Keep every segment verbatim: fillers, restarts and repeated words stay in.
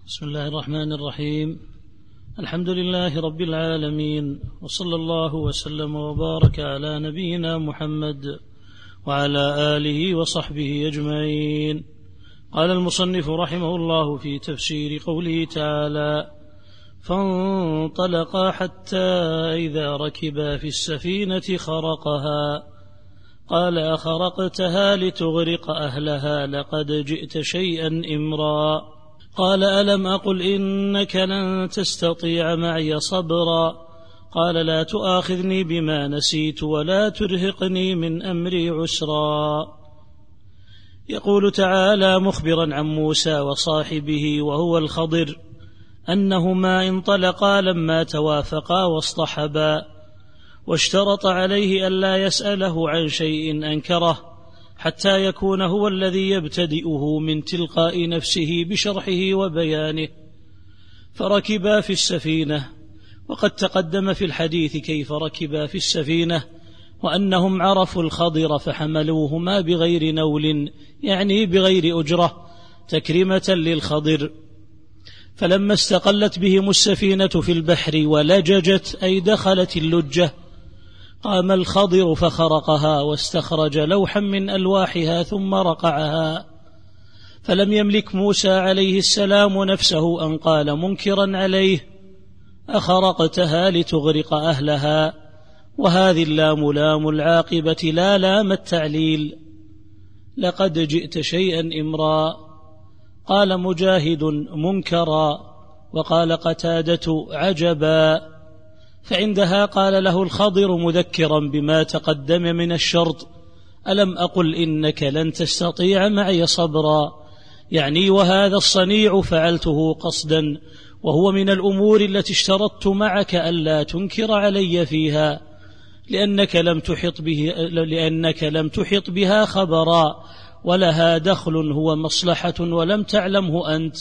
بسم الله الرحمن الرحيم. الحمد لله رب العالمين، وصلى الله وسلم وبارك على نبينا محمد وعلى آله وصحبه أجمعين. قال المصنف رحمه الله في تفسير قوله تعالى: فانطلقا حتى إذا ركبا في السفينة خرقها قال: أخرقتها لتغرق أهلها لقد جئت شيئا إمرا. قال: ألم أقل إنك لن تستطيع معي صبرا. قال: لا تؤاخذني بما نسيت ولا ترهقني من أمري عسرا. يقول تعالى مخبرا عن موسى وصاحبه وهو الخضر أنهما انطلقا لما توافقا واصطحبا، واشترط عليه ألا يسأله عن شيء أنكره حتى يكون هو الذي يبتدئه من تلقاء نفسه بشرحه وبيانه. فركبا في السفينة، وقد تقدم في الحديث كيف ركبا في السفينة، وأنهم عرفوا الخضر فحملوهما بغير نول، يعني بغير أجرة، تكريمة للخضر. فلما استقلت بهم السفينة في البحر ولججت أي دخلت اللجة، قام الخضر فخرقها واستخرج لوحا من ألواحها ثم رقعها. فلم يملك موسى عليه السلام نفسه أن قال منكرا عليه: أخرقتها لتغرق أهلها؟ وهذه اللام لام العاقبة لا لام التعليل. لقد جئت شيئا إمرا. قال مجاهد: منكرا، وقال قتادة: عجبا. فعندها قال له الخضر مذكرا بما تقدم من الشرط: ألم أقل إنك لن تستطيع معي صبرا، يعني وهذا الصنيع فعلته قصدا، وهو من الأمور التي اشترطت معك ألا تنكر علي فيها، لأنك لم تحط به لأنك لم تحط بها خبرا، ولها دخل هو مصلحة ولم تعلمه أنت.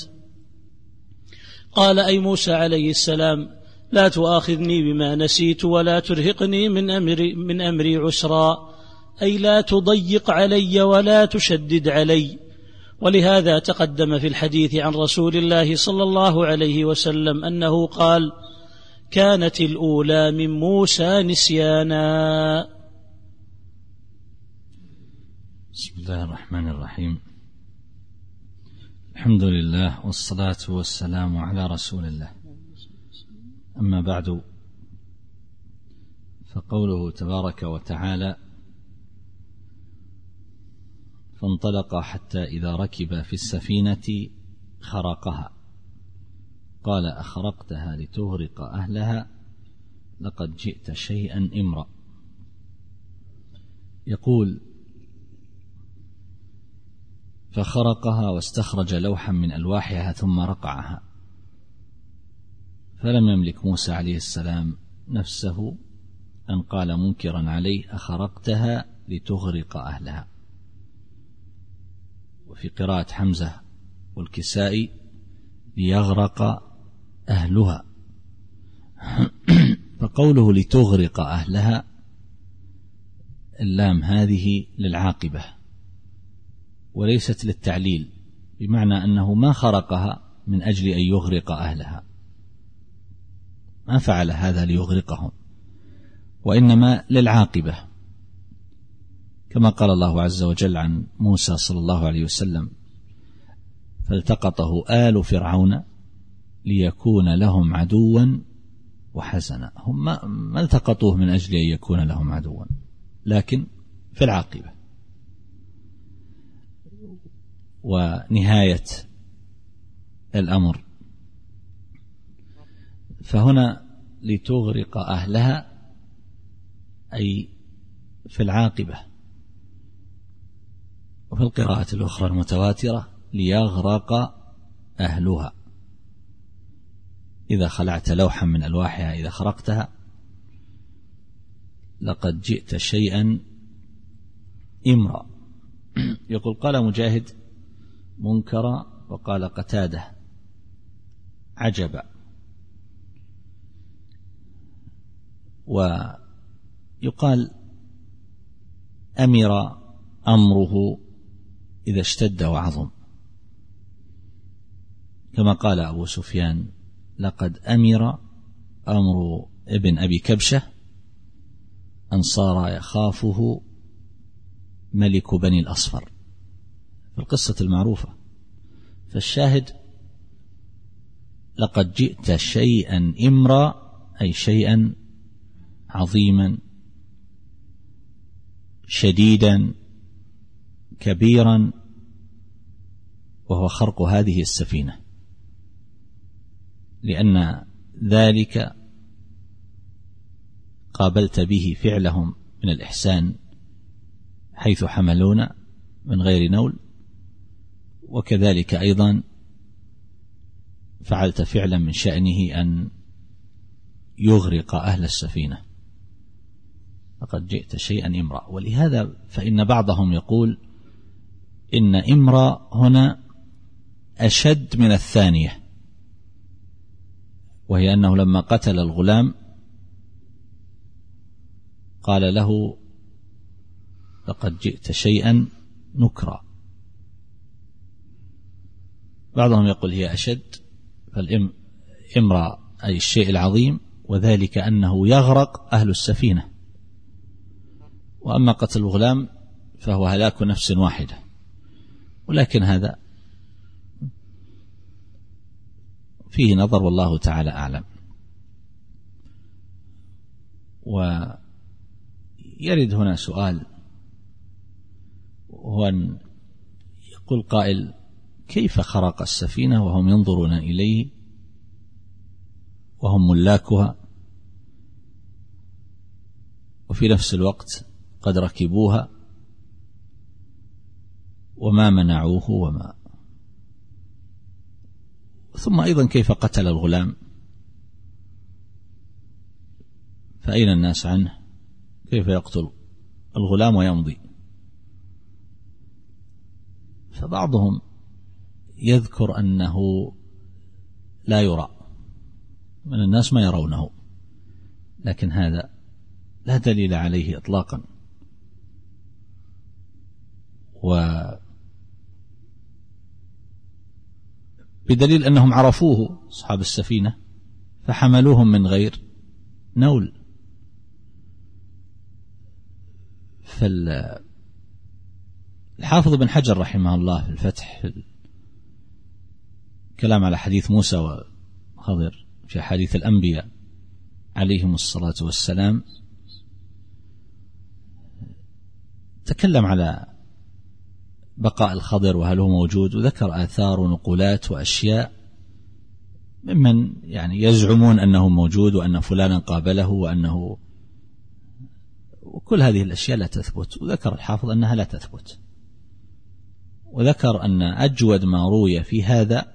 قال أي موسى عليه السلام: لا تؤاخذني بما نسيت ولا ترهقني من أمري, من أمري عسرا، أي لا تضيق علي ولا تشدد علي. ولهذا تقدم في الحديث عن رسول الله صلى الله عليه وسلم أنه قال: كانت الأولى من موسى نسيانا. بسم الله الرحمن الرحيم. الحمد لله والصلاة والسلام على رسول الله. أما بعد، فقوله تبارك وتعالى: فانطلق حتى إذا ركب في السفينة خرقها قال: أخرقتها لتغرق أهلها لقد جئت شيئا إمرا. يقول: فخرقها واستخرج لوحا من ألواحها ثم رقعها. فلم يملك موسى عليه السلام نفسه أن قال منكرا عليه: أخرقتها لتغرق أهلها. وفي قراءة حمزة والكسائي: ليغرق أهلها. فقوله لتغرق أهلها، اللام هذه للعاقبة وليست للتعليل، بمعنى أنه ما خرقها من أجل أن يغرق أهلها، ما فعل هذا ليغرقهم، وإنما للعاقبة، كما قال الله عز وجل عن موسى صلى الله عليه وسلم: فالتقطه آل فرعون ليكون لهم عدوا وحزنا. هم ما التقطوه من أجل أن يكون لهم عدوا، لكن في العاقبة ونهاية الأمر. فهنا لتغرق أهلها أي في العاقبة. وفي القراءة الأخرى المتواترة: ليغرق أهلها. إذا خلعت لوحا من ألواحها، إذا خرقتها، لقد جئت شيئا إمرا. يقول: قال مجاهد: منكرا، وقال قتادة: عجبا. ويقال: أمر أمره إذا اشتد وعظم، كما قال أبو سفيان: لقد أمر أمر ابن أبي كبشة أن صار يخافه ملك بني الأصفر، في القصة المعروفة. فالشاهد: لقد جئت شيئا إمرا، أي شيئا عظيما شديدا كبيرا، وهو خرق هذه السفينة، لأن ذلك قابلت به فعلهم من الإحسان حيث حملون من غير نول، وكذلك أيضا فعلت فعلا من شأنه أن يغرق أهل السفينة. لقد جئت شيئا إمرا. ولهذا فإن بعضهم يقول إن إمرا هنا أشد من الثانية، وهي أنه لما قتل الغلام قال له: لقد جئت شيئا نكرا. بعضهم يقول هي أشد، فالإمرا أي الشيء العظيم، وذلك أنه يغرق أهل السفينة. وأما قتل الغلام فهو هلاك نفس واحدة، ولكن هذا فيه نظر والله تعالى أعلم. ويرد هنا سؤال، وهو أن يقول قائل: كيف خرق السفينة وهم ينظرون إليه وهم ملاكها، وفي نفس الوقت قد ركبوها وما منعوه وما ثم أيضا كيف قتل الغلام؟ فأين الناس عنه؟ كيف يقتل الغلام ويمضي؟ فبعضهم يذكر أنه لا يرى، من الناس ما يرونه، لكن هذا لا دليل عليه إطلاقا. وبدليل أنهم عرفوه أصحاب السفينة فحملوهم من غير نول. فالحافظ بن حجر رحمه الله في الفتح في الكلام على حديث موسى وخضر في حديث الأنبياء عليهم الصلاة والسلام تكلم على بقاء الخضر وهل هو موجود، وذكر آثار ونقولات وأشياء ممن يعني يزعمون أنه موجود وأن فلانا قابله وأنه، وكل هذه الأشياء لا تثبت. وذكر الحافظ أنها لا تثبت، وذكر أن أجود ما روي في هذا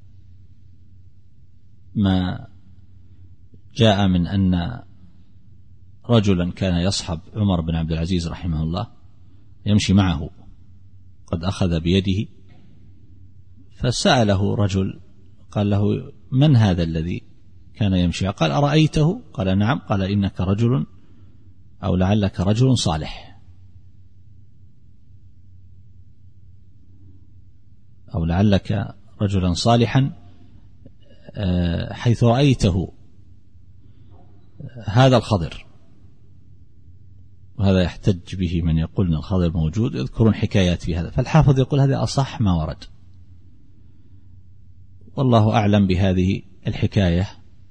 ما جاء من أن رجلا كان يصحب عمر بن عبد العزيز رحمه الله يمشي معه، قد أخذ بيده، فسأله رجل قال له: من هذا الذي كان يمشي؟ قال: أرأيته؟ قال: نعم. قال: إنك رجل أو لعلك رجل صالح، أو لعلك رجلا صالحا حيث رأيته هذا الخضر. وهذا يحتج به من يقول أن الخضر موجود، يذكرون حكايات في هذا. فالحافظ يقول هذا أصح ما ورد، والله أعلم بهذه الحكاية.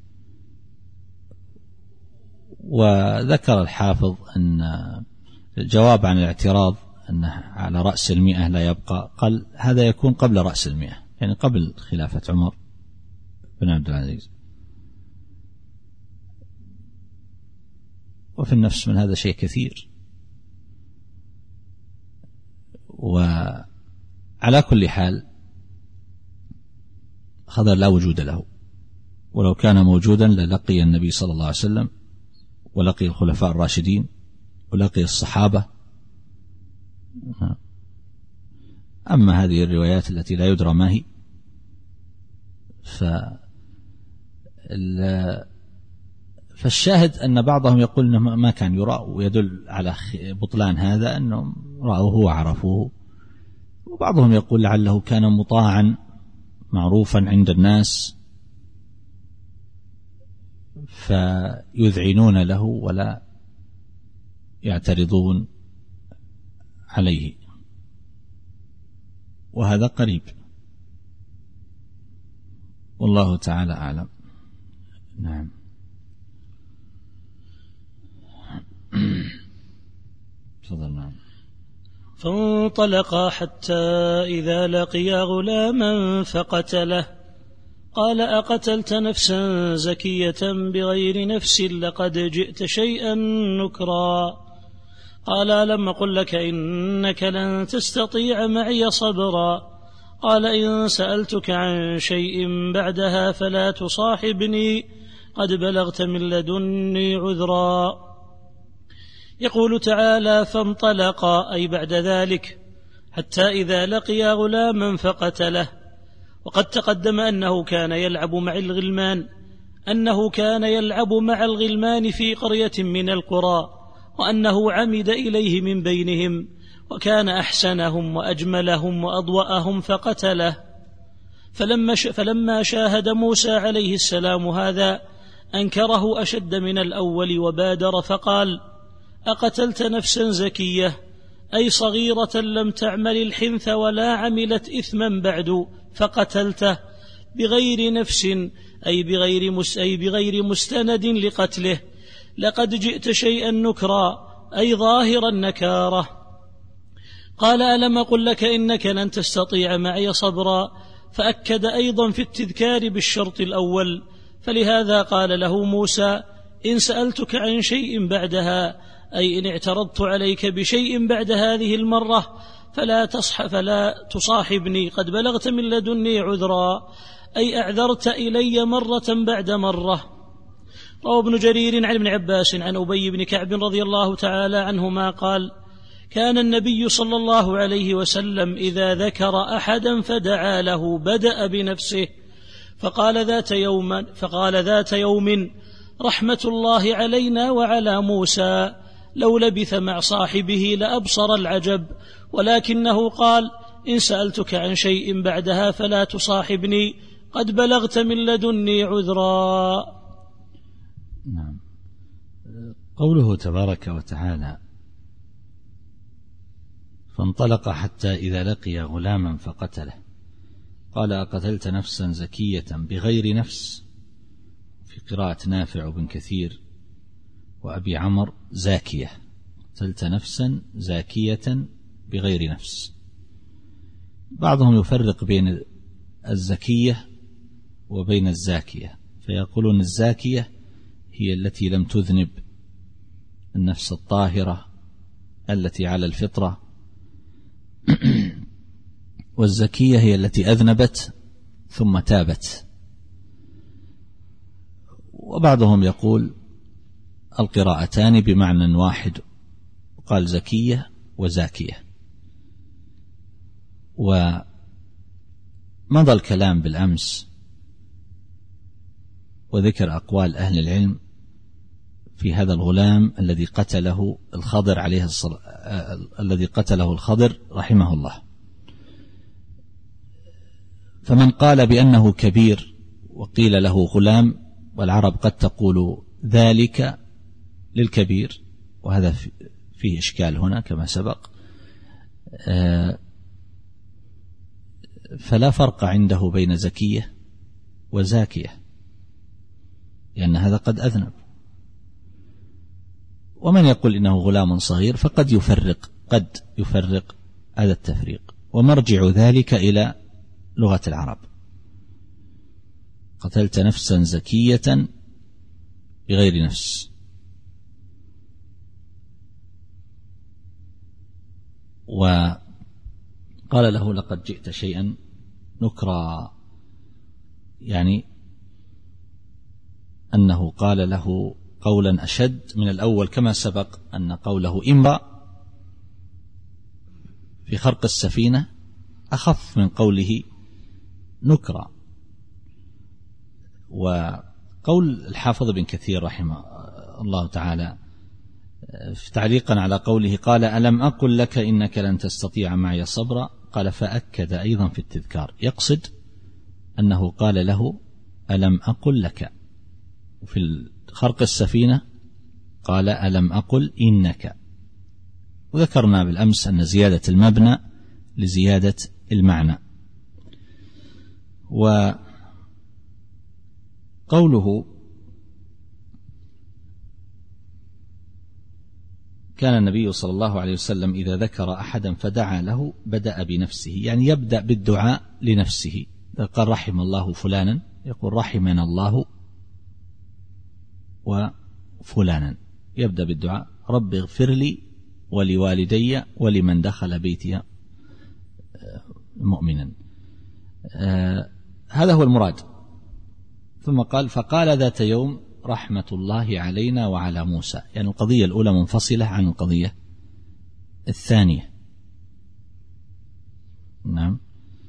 وذكر الحافظ أن الجواب عن الاعتراض أنه على رأس المئة لا يبقى، قال هذا يكون قبل رأس المئة، يعني قبل خلافة عمر بن عبد العزيز. وفي النفس من هذا شيء كثير. وعلى كل حال خضر لا وجود له، ولو كان موجودا للقي النبي صلى الله عليه وسلم ولقي الخلفاء الراشدين ولقي الصحابة. أما هذه الروايات التي لا يدرى ما هي، فالشاهد أن بعضهم يقول أنه ما كان يرى، ويدل على بطلان هذا أنهم رأوه وعرفوه. وبعضهم يقول لعله كان مطاعا معروفا عند الناس فيذعنون له ولا يعترضون عليه، وهذا قريب، والله تعالى أعلم. نعم. تفضل. نعم. فانطلقا حتى إذا لقيا غلاما فقتله قال أقتلت نفسا زكية بغير نفس لقد جئت شيئا نكرا. قال ألم أقل لك إنك لن تستطيع معي صبرا. قال إن سألتك عن شيء بعدها فلا تصاحبني قد بلغت من لدني عذرا. يقول تعالى فانطلقا أي بعد ذلك حتى إذا لقيا غلاما فقتله. وقد تقدم أنه كان يلعب مع الغلمان أنه كان يلعب مع الغلمان في قرية من القرى، وأنه عمد إليه من بينهم وكان أحسنهم وأجملهم وأضوأهم فقتله. فلما, فلما شاهد موسى عليه السلام هذا أنكره أشد من الأول وبادر فقال أقتلت نفسا زكية أي صغيرة لم تعمل الحنث ولا عملت إثما بعد فقتلته بغير نفس أي بغير, مس أي بغير مستند لقتله. لقد جئت شيئا نكرا أي ظاهر النكارة. قال ألم أقل لك إنك لن تستطيع معي صبرا، فأكد أيضا في التذكار بالشرط الأول. فلهذا قال له موسى إن سألتك عن شيء بعدها أي إن اعترضت عليك بشيء بعد هذه المرة فلا تصح فلا تصاحبني قد بلغت من لدني عذرا أي أعذرت إلي مرة بعد مرة. روى ابن جرير عن ابن عباس عن أبي بن كعب رضي الله تعالى عنهما قال كان النبي صلى الله عليه وسلم إذا ذكر أحدا فدعا له بدأ بنفسه فقال ذات يوم فقال ذات يوم رحمة الله علينا وعلى موسى لو لبث مع صاحبه لأبصر العجب، ولكنه قال إن سألتك عن شيء بعدها فلا تصاحبني قد بلغت من لدني عذرا. نعم. قوله تبارك وتعالى فانطلق حتى إذا لقي غلاما فقتله قال أقتلت نفسا زكية بغير نفس، في قراءة نافع وابن كثير وأبي عمر زاكية، قتلت نفسا زاكية بغير نفس. بعضهم يفرق بين الزكية وبين الزاكية فيقولون الزاكية هي التي لم تذنب، النفس الطاهرة التي على الفطرة، والزكية هي التي أذنبت ثم تابت. وبعضهم يقول القراءتان بمعنى واحد، قال زكية وزاكية. ومضى الكلام بالأمس وذكر أقوال أهل العلم في هذا الغلام الذي قتله الخضر عليه الصلاة الذي قتله الخضر رحمه الله. فمن قال بأنه كبير وقيل له غلام، والعرب قد تقول ذلك للكبير، وهذا فيه إشكال هنا كما سبق، فلا فرق عنده بين زكية وزاكية لأن هذا قد أذنب. ومن يقول إنه غلام صغير فقد يفرق قد يفرق هذا التفريق، ومرجع ذلك إلى لغة العرب. قتلت نفسا زكية بغير نفس، وقال له لقد جئت شيئا نكرا، يعني أنه قال له قولا أشد من الأول كما سبق أن قوله إمرأ في خرق السفينة أخف من قوله نكرا. وقول الحافظ بن كثير رحمه الله تعالى تعليقا على قوله قال ألم أقل لك إنك لن تستطيع معي صبرا، قال فأكد أيضا في التذكار، يقصد أنه قال له ألم أقل لك، وفي خرق السفينة قال ألم أقل إنك. وذكرنا بالأمس أن زيادة المبنى لزيادة المعنى. وقوله كان النبي صلى الله عليه وسلم إذا ذكر أحدا فدعا له بدأ بنفسه، يعني يبدأ بالدعاء لنفسه. قال رحم الله فلانا يقول رحمنا الله وفلانا، يبدأ بالدعاء رب اغفر لي ولوالدي ولمن دخل بيتي مؤمنا. آه هذا هو المراد. ثم قال فقال ذات يوم رحمة الله علينا وعلى موسى، يعني القضية الأولى منفصلة عن القضية الثانية. نعم.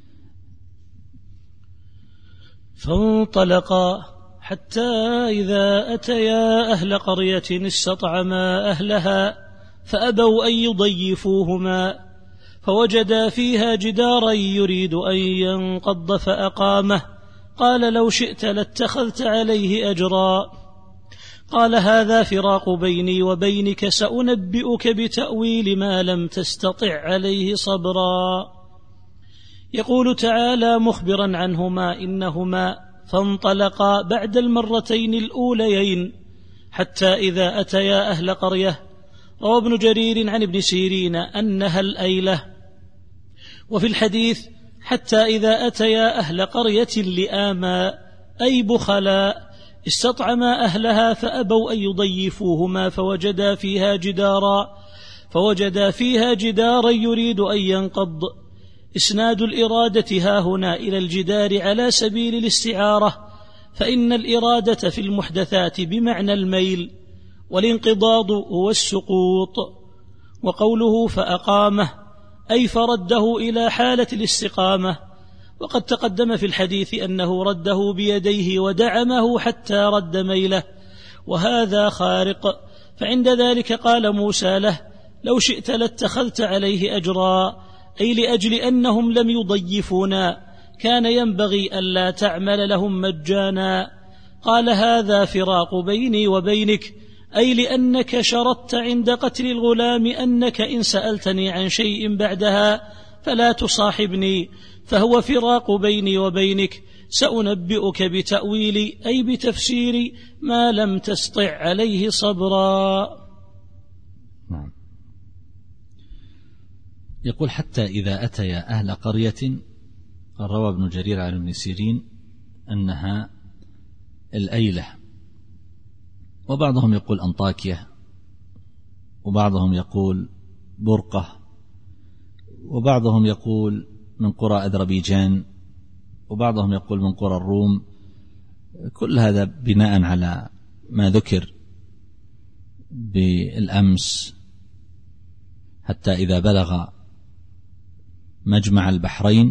فانطلقا حتى إذا أتيا أهل قرية استطعما أهلها فأبوا أن يضيفوهما فوجدا فيها جدارا يريد أن ينقض فأقامه. قال لو شئت لاتخذت عليه أجرا. قال هذا فراق بيني وبينك، سأنبئك بتأويل ما لم تستطع عليه صبرا. يقول تعالى مخبرا عنهما إنهما فانطلقا بعد المرتين الأوليين حتى إذا أتيا أهل قرية. روى ابن جرير عن ابن سيرين أنها الأيلة. وفي الحديث حتى إذا أتيا أهل قرية لآما أي بخلاء استطعما أهلها فأبوا أن يضيفوهما فوجدا فيها جدارا فوجدا فيها جدارا يريد أن ينقض. إسناد الإرادة هاهنا إلى الجدار على سبيل الاستعارة، فإن الإرادة في المحدثات بمعنى الميل، والانقضاض هو السقوط. وقوله فأقامه أي فرده إلى حالة الاستقامة. وقد تقدم في الحديث أنه رده بيديه ودعمه حتى رد ميله، وهذا خارق. فعند ذلك قال موسى له لو شئت لاتخذت عليه أجرا، أي لأجل أنهم لم يضيفونا كان ينبغي ألا تعمل لهم مجانا. قال هذا فراق بيني وبينك، أي لأنك شرطت عند قتل الغلام أنك إن سألتني عن شيء بعدها فلا تصاحبني، فهو فراق بيني وبينك. سأنبئك بتأويل أي بتفسير ما لم تستطع عليه صبرا. نعم. يقول حتى إذا أتيا أهل قرية، روى ابن جرير عن ابن سيرين أنها الأيلة، وبعضهم يقول أنطاكية، وبعضهم يقول برقة، وبعضهم يقول من قرى أذربيجان، وبعضهم يقول من قرى الروم. كل هذا بناء على ما ذكر بالأمس حتى إذا بلغ مجمع البحرين.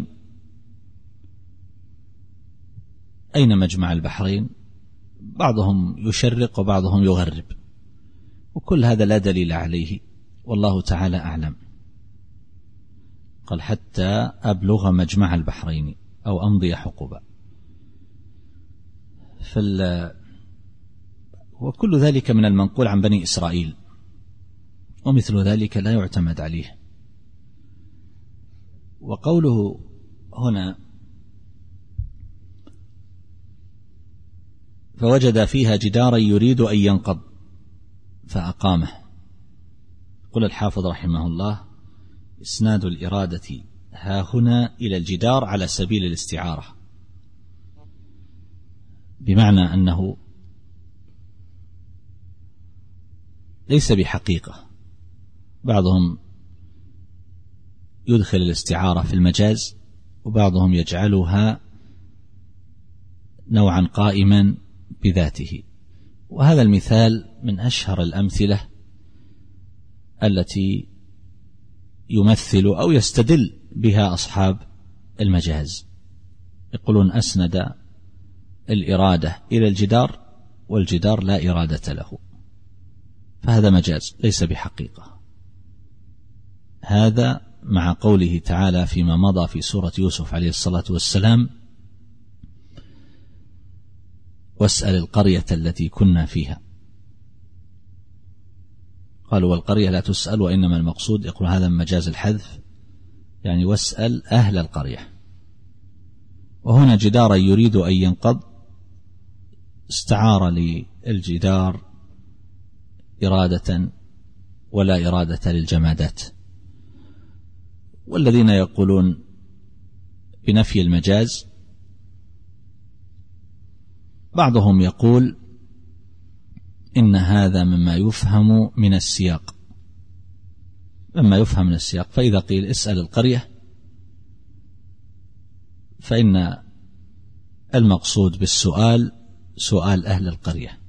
أين مجمع البحرين؟ بعضهم يشرق وبعضهم يغرب، وكل هذا لا دليل عليه، والله تعالى أعلم. قال حتى أبلغ مجمع البحرين أو أمضي حقبا. وكل ذلك من المنقول عن بني إسرائيل، ومثل ذلك لا يعتمد عليه. وقوله هنا فوجد فيها جدارا يريد أن ينقض فأقامه. قل الحافظ رحمه الله إسناد الإرادة ها هنا إلى الجدار على سبيل الاستعارة، بمعنى أنه ليس بحقيقة. بعضهم يدخل الاستعارة في المجاز، وبعضهم يجعلها نوعا قائما بذاته. وهذا المثال من أشهر الأمثلة التي يمثل أو يستدل بها أصحاب المجاز. يقولون أسند الإرادة إلى الجدار والجدار لا إرادة له، فهذا مجاز ليس بحقيقة. هذا مع قوله تعالى فيما مضى في سورة يوسف عليه الصلاة والسلام واسأل القرية التي كنا فيها. قالوا والقرية لا تسأل وإنما المقصود، يقول هذا مجاز الحذف، يعني واسأل أهل القرية. وهنا جدارا يريد أن ينقض، استعار للجدار إرادة ولا إرادة للجمادات. والذين يقولون بنفي المجاز بعضهم يقول إن هذا مما يفهم من السياق، مما يفهم من السياق، فإذا قيل اسأل القرية فإن المقصود بالسؤال سؤال أهل القرية،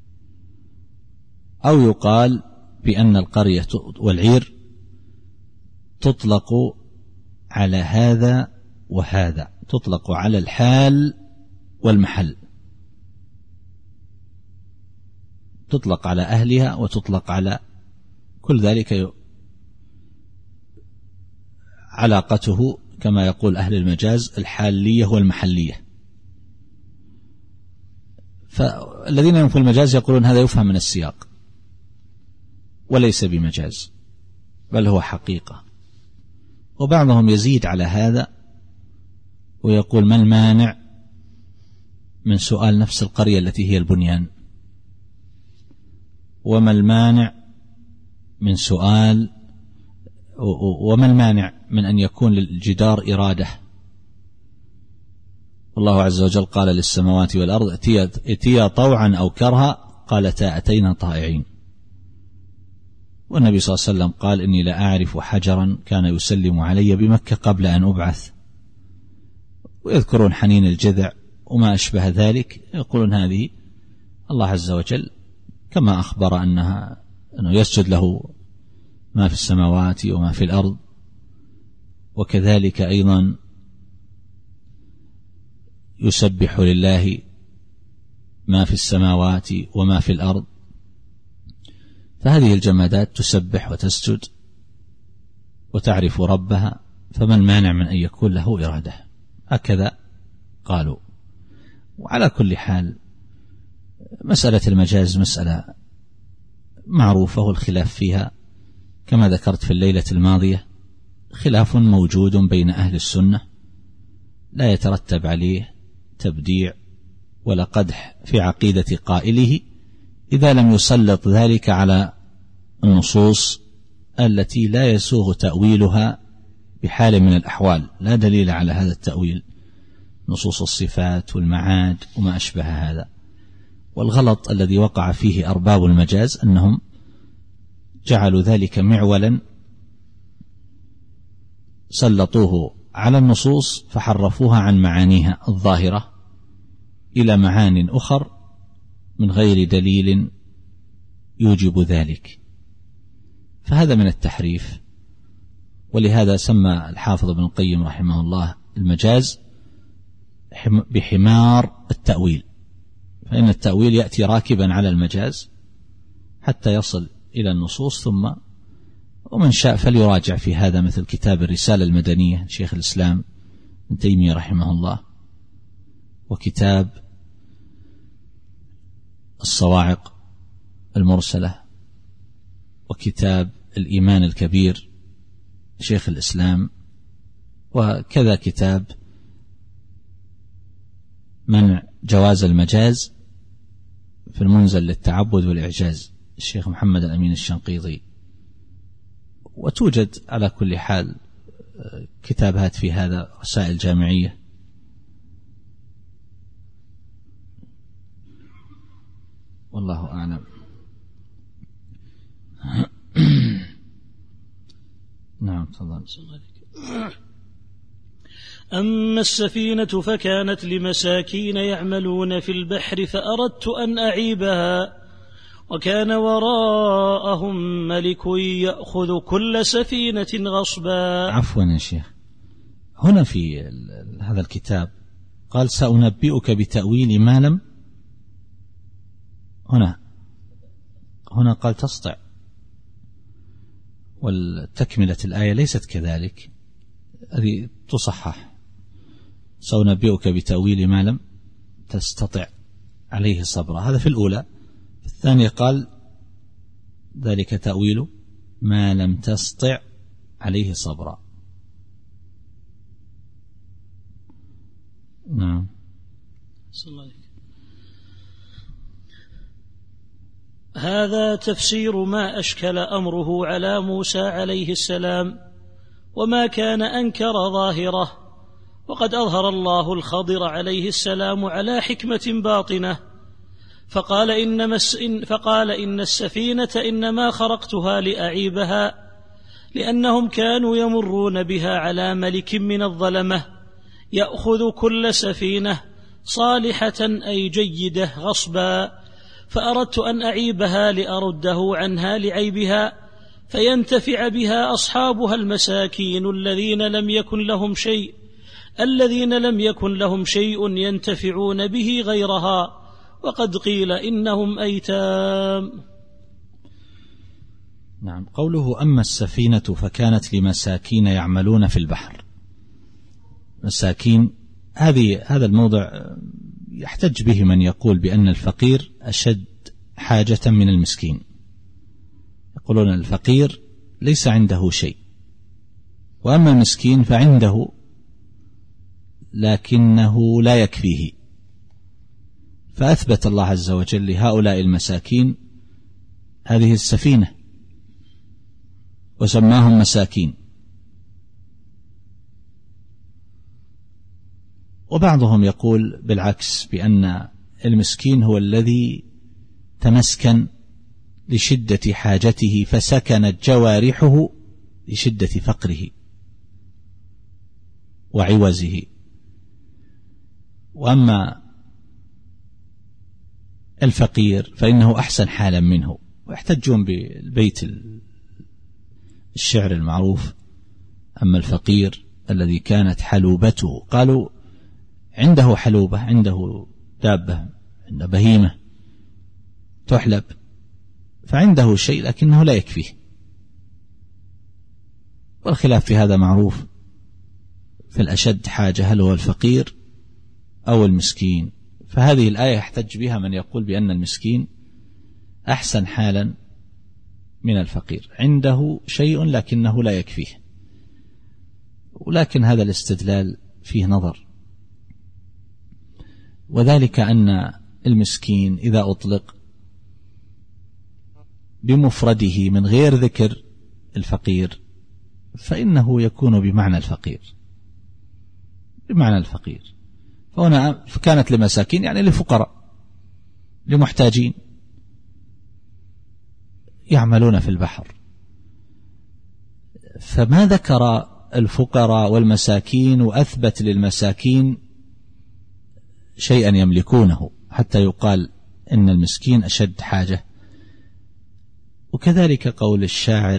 أو يقال بأن القرية والعير تطلق على هذا وهذا، تطلق على الحال والمحل، تطلق على أهلها وتطلق على كل ذلك علاقته كما يقول أهل المجاز الحالية والمحلية. فالذين ينفون المجاز يقولون هذا يفهم من السياق وليس بمجاز بل هو حقيقة. وبعضهم يزيد على هذا ويقول ما المانع من سؤال نفس القرية التي هي البنيان، وما المانع من سؤال وما المانع من أن يكون للجدار إرادة. الله عز وجل قال للسماوات والأرض ائتيا طوعا أو كرها قالتا أتينا طائعين. والنبي صلى الله عليه وسلم قال إني لا أعرف حجرا كان يسلم علي بمكة قبل أن أبعث. ويذكرون حنين الجذع وما أشبه ذلك، يقولون هذه الله عز وجل كما أخبر أنها أنه يسجد له ما في السماوات وما في الأرض، وكذلك أيضا يسبح لله ما في السماوات وما في الأرض. فهذه الجمادات تسبح وتسجد وتعرف ربها، فما المانع من أن يكون له إرادة؟ هكذا قالوا. وعلى كل حال مسألة المجاز مسألة معروفة، والخلاف فيها كما ذكرت في الليلة الماضية خلاف موجود بين أهل السنة لا يترتب عليه تبديع ولا قدح في عقيدة قائله إذا لم يسلط ذلك على النصوص التي لا يسوغ تأويلها بحال من الأحوال، لا دليل على هذا التأويل، نصوص الصفات والمعاد وما أشبه هذا. والغلط الذي وقع فيه أرباب المجاز أنهم جعلوا ذلك معولا سلطوه على النصوص فحرفوها عن معانيها الظاهرة إلى معان أخر من غير دليل يوجب ذلك، فهذا من التحريف. ولهذا سمى الحافظ ابن القيم رحمه الله المجاز بحمار التأويل، فإن التأويل يأتي راكبا على المجاز حتى يصل إلى النصوص. ثم ومن شاء فليراجع في هذا مثل كتاب الرسالة المدنية شيخ الإسلام ابن تيمية رحمه الله، وكتاب الصواعق المرسلة، وكتاب الإيمان الكبير شيخ الإسلام، وكذا كتاب منع جواز المجاز في المنزل للتعبد والإعجاز الشيخ محمد الأمين الشنقيطي. وتوجد على كل حال كتابات في هذا، رسائل جامعية. والله أعلم. نعم تفضل. أما السفينة فكانت لمساكين يعملون في البحر فأردت أن أعيبها وكان وراءهم ملك يأخذ كل سفينة غصبا. عفوا يا شيخ، هنا في هذا الكتاب قال سأنبئك بتأويل ما لم، هنا هنا قال تسطع، والتكملة الآية ليست كذلك، هذه تصحح. سأنبئك بتأويل ما لم تستطع عليه صبرا. هذا في الأولى. في الثانية قال ذلك تأويل ما لم تستطع عليه صبرا. نعم. هذا تفسير ما أشكل أمره على موسى عليه السلام وما كان أنكر ظاهره. وقد أظهر الله الخضر عليه السلام على حكمة باطنة فقال إن, مس إن فقال إن السفينة إنما خرقتها لأعيبها لأنهم كانوا يمرون بها على ملك من الظلمة يأخذ كل سفينة صالحة أي جيدة غصبا، فأردت أن أعيبها لأرده عنها لعيبها فينتفع بها أصحابها المساكين الذين لم يكن لهم شيء الذين لم يكن لهم شيء ينتفعون به غيرها، وقد قيل إنهم أيتام. نعم. قوله أما السفينة فكانت لمساكين يعملون في البحر. مساكين هذه هذا الموضع يحتج به من يقول بأن الفقير أشد حاجة من المسكين. يقولون الفقير ليس عنده شيء وأما المسكين فعنده لكنه لا يكفيه، فأثبت الله عز وجل لهؤلاء المساكين هذه السفينة وسماهم مساكين. وبعضهم يقول بالعكس بأن المسكين هو الذي تمسكن لشدة حاجته فسكنت جوارحه لشدة فقره وعوزه. وأما الفقير فإنه أحسن حالا منه. ويحتجون بالبيت الشعر المعروف أما الفقير الذي كانت حلوبته، قالوا عنده حلوبة، عنده دابة، عنده بهيمة تحلب، فعنده شيء لكنه لا يكفيه. والخلاف في هذا معروف في الأشد حاجة هل هو الفقير أو المسكين. فهذه الآية يحتج بها من يقول بأن المسكين أحسن حالا من الفقير، عنده شيء لكنه لا يكفيه. ولكن هذا الاستدلال فيه نظر، وذلك أن المسكين إذا أطلق بمفرده من غير ذكر الفقير فإنه يكون بمعنى الفقير بمعنى الفقير. فهنا كانت لمساكين يعني لفقراء لمحتاجين يعملون في البحر، فما ذكر الفقراء والمساكين وأثبت للمساكين شيئا يملكونه حتى يقال إن المسكين أشد حاجة. وكذلك قول الشاعر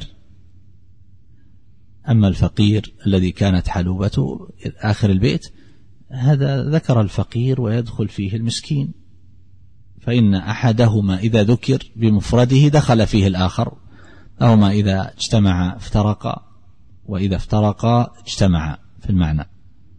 أما الفقير الذي كانت حلوبته آخر البيت، هذا ذكر الفقير ويدخل فيه المسكين، فإن أحدهما إذا ذكر بمفرده دخل فيه الآخر، أوما إذا اجتمع افترقا وإذا افترقا اجتمعا في المعنى.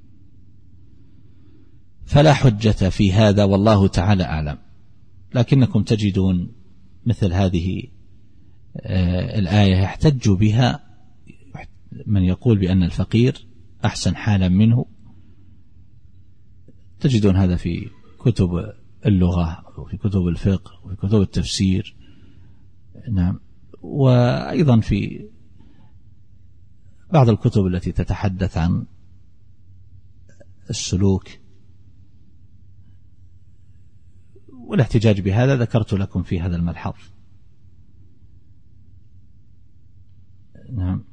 فلا حجة في هذا والله تعالى أعلم. لكنكم تجدون مثل هذه الآية يحتج بها من يقول بأن الفقير أحسن حالا منه. تجدون هذا في كتب اللغة وفي كتب الفقه وفي كتب التفسير. نعم. وأيضا في بعض الكتب التي تتحدث عن السلوك والاحتجاج بهذا ذكرت لكم في هذا الملحظ. نعم.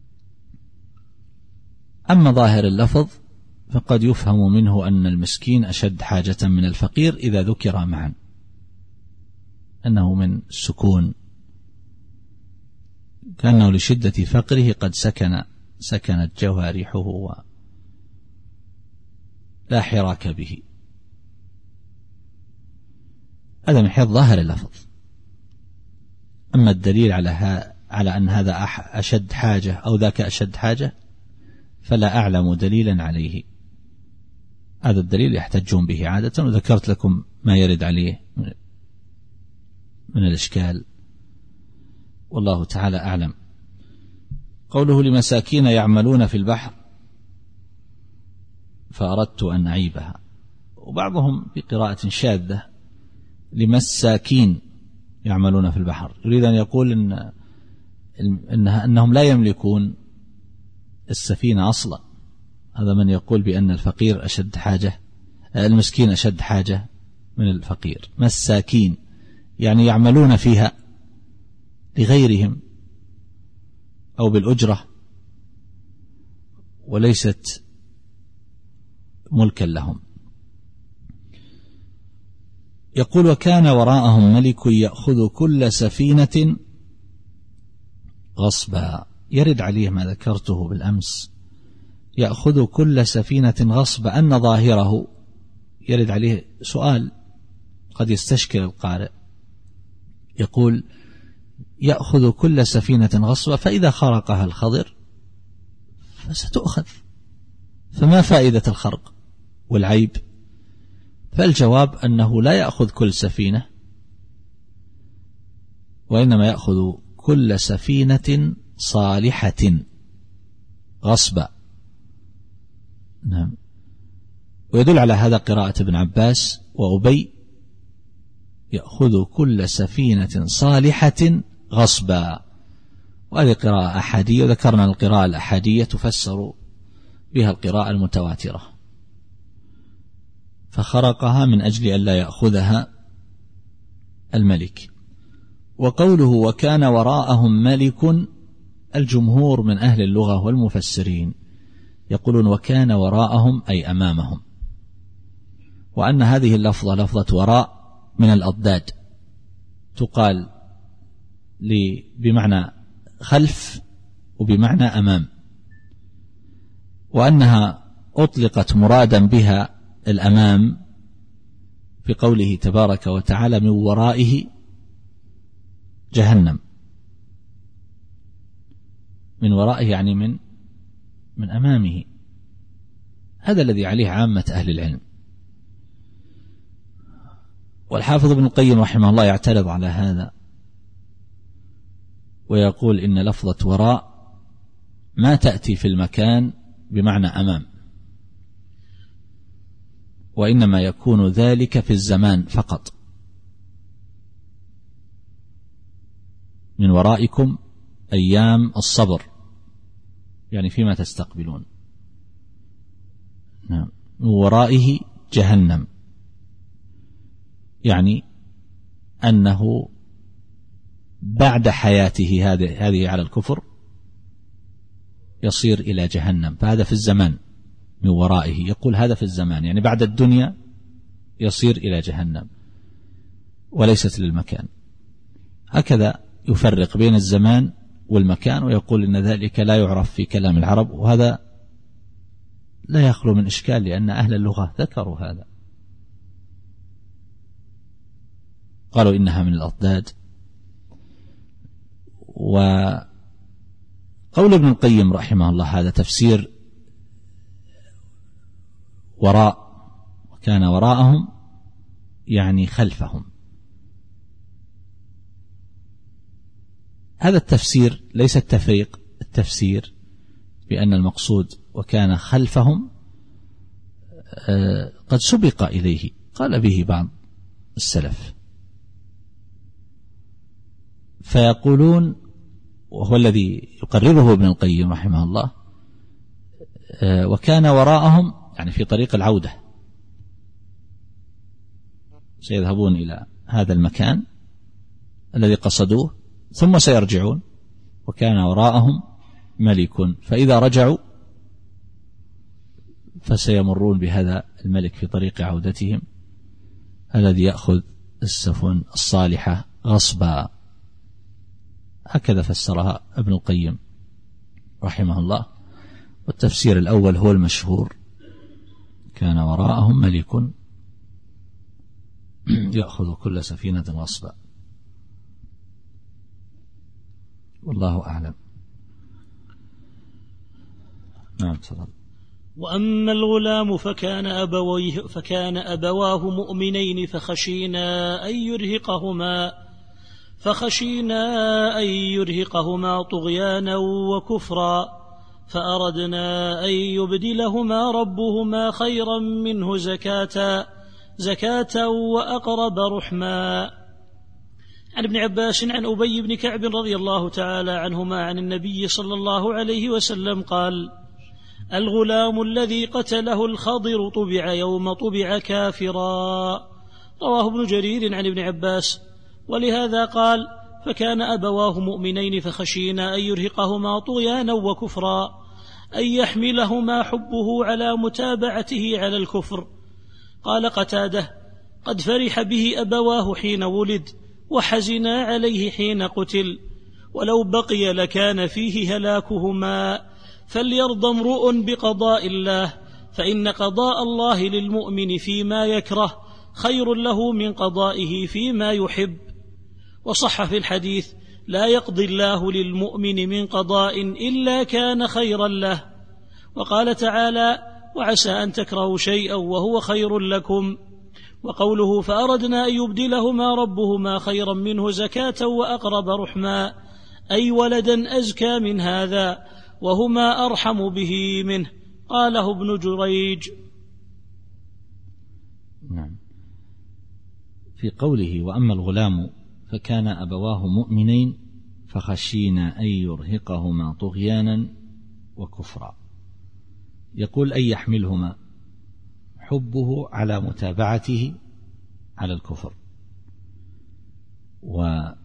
أما ظاهر اللفظ فقد يفهم منه أن المسكين أشد حاجة من الفقير إذا ذكر معا، أنه من السكون، كأنه لشدة فقره قد سكن سكنت جوارحه ولا حراك به. هذا من حيث ظاهر اللفظ. أما الدليل على ها على أن هذا أشد حاجة أو ذاك أشد حاجة فلا أعلم دليلا عليه. هذا الدليل يحتجون به عادة، وذكرت لكم ما يرد عليه من الإشكال، والله تعالى أعلم. قوله لمساكين يعملون في البحر فأردت أن أعيبها، وبعضهم بقراءة شاذة لمساكين يعملون في البحر، يريد أن يقول إن إنها أنهم لا يملكون السفينة أصلا. هذا من يقول بأن الفقير أشد حاجة، المسكين أشد حاجة من الفقير. مساكين يعني يعملون فيها لغيرهم أو بالأجرة، وليست ملكا لهم. يقول وكان وراءهم ملك يأخذ كل سفينة غصبا، يرد عليه ما ذكرته بالأمس، يأخذ كل سفينة غصبا، أن ظاهره يرد عليه سؤال قد يستشكل القارئ. يقول يأخذ كل سفينة غصبا فإذا خرقها الخضر فستؤخذ، فما فائدة الخرق والعيب؟ فالجواب أنه لا يأخذ كل سفينة، وإنما يأخذ كل سفينة صالحة غصبا. نعم. ويدل على هذا قراءة ابن عباس وأبي، يأخذ كل سفينة صالحة غصبا، وهذه قراءة أحادية، وذكرنا القراءة الأحادية تفسر بها القراءة المتواترة، فخرقها من أجل أن لا يأخذها الملك. وقوله وكان وراءهم ملك، الجمهور من أهل اللغة والمفسرين يقولون وكان وراءهم أي أمامهم، وأن هذه اللفظة لفظة وراء من الأضداد، تقال بمعنى خلف وبمعنى أمام، وأنها أطلقت مرادا بها الأمام في قوله تبارك وتعالى من ورائه جهنم. من ورائه يعني من من أمامه، هذا الذي عليه عامة أهل العلم. والحافظ ابن القيم رحمه الله يعترض على هذا ويقول إن لفظة وراء ما تأتي في المكان بمعنى أمام، وإنما يكون ذلك في الزمان فقط. من ورائكم أيام الصبر، يعني فيما تستقبلون. نعم. من ورائه جهنم، يعني أنه بعد حياته هذه هذه على الكفر يصير إلى جهنم، فهذا في الزمان. من ورائه يقول هذا في الزمان، يعني بعد الدنيا يصير إلى جهنم، وليست للمكان. هكذا يفرق بين الزمان والمكان، ويقول إن ذلك لا يعرف في كلام العرب، وهذا لا يخلو من إشكال، لأن أهل اللغة ذكروا هذا، قالوا إنها من الأضداد. وقول ابن القيم رحمه الله هذا تفسير وراء، وكان وراءهم يعني خلفهم. هذا التفسير ليس التفريق، التفسير بأن المقصود وكان خلفهم قد سبق إليه، قال به بعض السلف، فيقولون، وهو الذي يقرره ابن القيم رحمه الله، وكان وراءهم يعني في طريق العودة، سيذهبون إلى هذا المكان الذي قصدوه ثم سيرجعون، وكان وراءهم ملك، فإذا رجعوا فسيمرون بهذا الملك في طريق عودتهم الذي يأخذ السفن الصالحة غصبا. هكذا فسرها ابن القيم رحمه الله، والتفسير الأول هو المشهور، كان وراءهم ملك يأخذ كل سفينة غصبا. والله أعلم. نعم تفضل. وأما الغلام فكان أبويه فكان أبواه مؤمنين فخشينا أن يرهقهما فخشينا أن يرهقهما طغيانا وكفرا فأردنا أن يبدلهما ربهما خيرا منه زكاة زكاة وأقرب رحما. عن ابن عباس عن أبي بن كعب رضي الله تعالى عنهما عن النبي صلى الله عليه وسلم قال: الغلام الذي قتله الخضر طبع يوم طبع كافرا. رواه ابن جرير عن ابن عباس. ولهذا قال: فكان أبواه مؤمنين فخشينا أن يرهقهما طغيانا وكفرا، أن يحملهما حبه على متابعته على الكفر. قال قتادة: قد فرح به أبواه حين ولد وحزنا عليه حين قتل، ولو بقي لكان فيه هلاكهما. فليرضى امرؤ بقضاء الله، فإن قضاء الله للمؤمن فيما يكره خير له من قضائه فيما يحب. وصح في الحديث: لا يقضي الله للمؤمن من قضاء إلا كان خيرا له. وقال تعالى: وعسى أن تكرهوا شيئا وهو خير لكم. وقوله: فأردنا أن يبدلهما ربهما خيرا منه زكاة وأقرب رحما، أي ولدا أزكى من هذا وهما أرحم به منه. قاله ابن جريج. نعم. في قوله: وأما الغلام فكان أبواه مؤمنين فخشينا أن يرهقهما طغيانا وكفرا، يقول: أن يحملهما حبه على متابعته على الكفر. وقرأ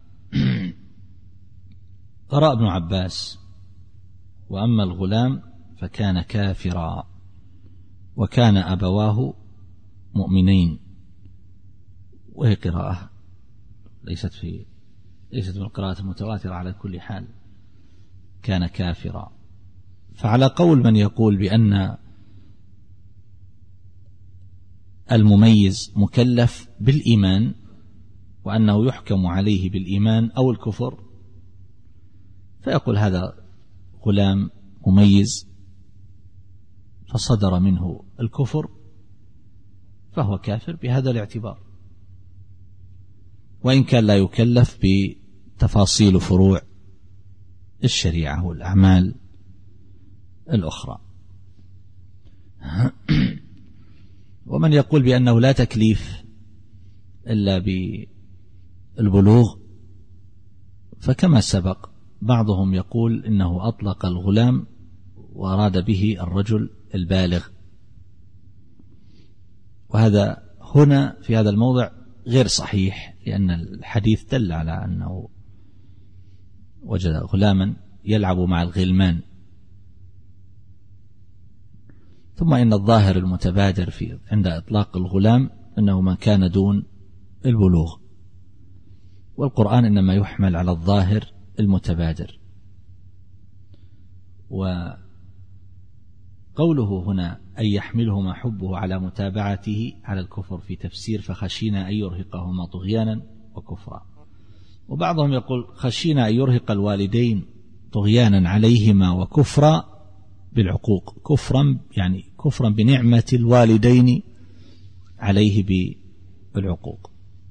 ابن عباس: وأما الغلام فكان كافرا وكان أبواه مؤمنين، وهي قراءة ليست في ليست من القراءات المتواترة على كل حال. كان كافرا. فعلى قول من يقول بأن المميز مكلف بالإيمان وأنه يحكم عليه بالإيمان أو الكفر، فيقول هذا غلام مميز فصدر منه الكفر فهو كافر بهذا الاعتبار، وإن كان لا يكلف بتفاصيل فروع الشريعة والأعمال الأخرى. ومن يقول بأنه لا تكليف إلا بالبلوغ فكما سبق بعضهم يقول إنه أطلق الغلام وأراد به الرجل البالغ، وهذا هنا في هذا الموضع غير صحيح، لأن الحديث دل على أنه وجد غلاما يلعب مع الغلمان. ثم إن الظاهر المتبادر في عند إطلاق الغلام أنه من كان دون البلوغ، والقرآن إنما يحمل على الظاهر المتبادر. وقوله هنا أن يحملهما حبه على متابعته على الكفر في تفسير فخشينا أن يرهقهما طغيانا وكفرا، وبعضهم يقول خشينا أن يرهق الوالدين طغيانا عليهما وكفرا بالعقوق، كفرا يعني كفرا بنعمة الوالدين عليه بالعقوق.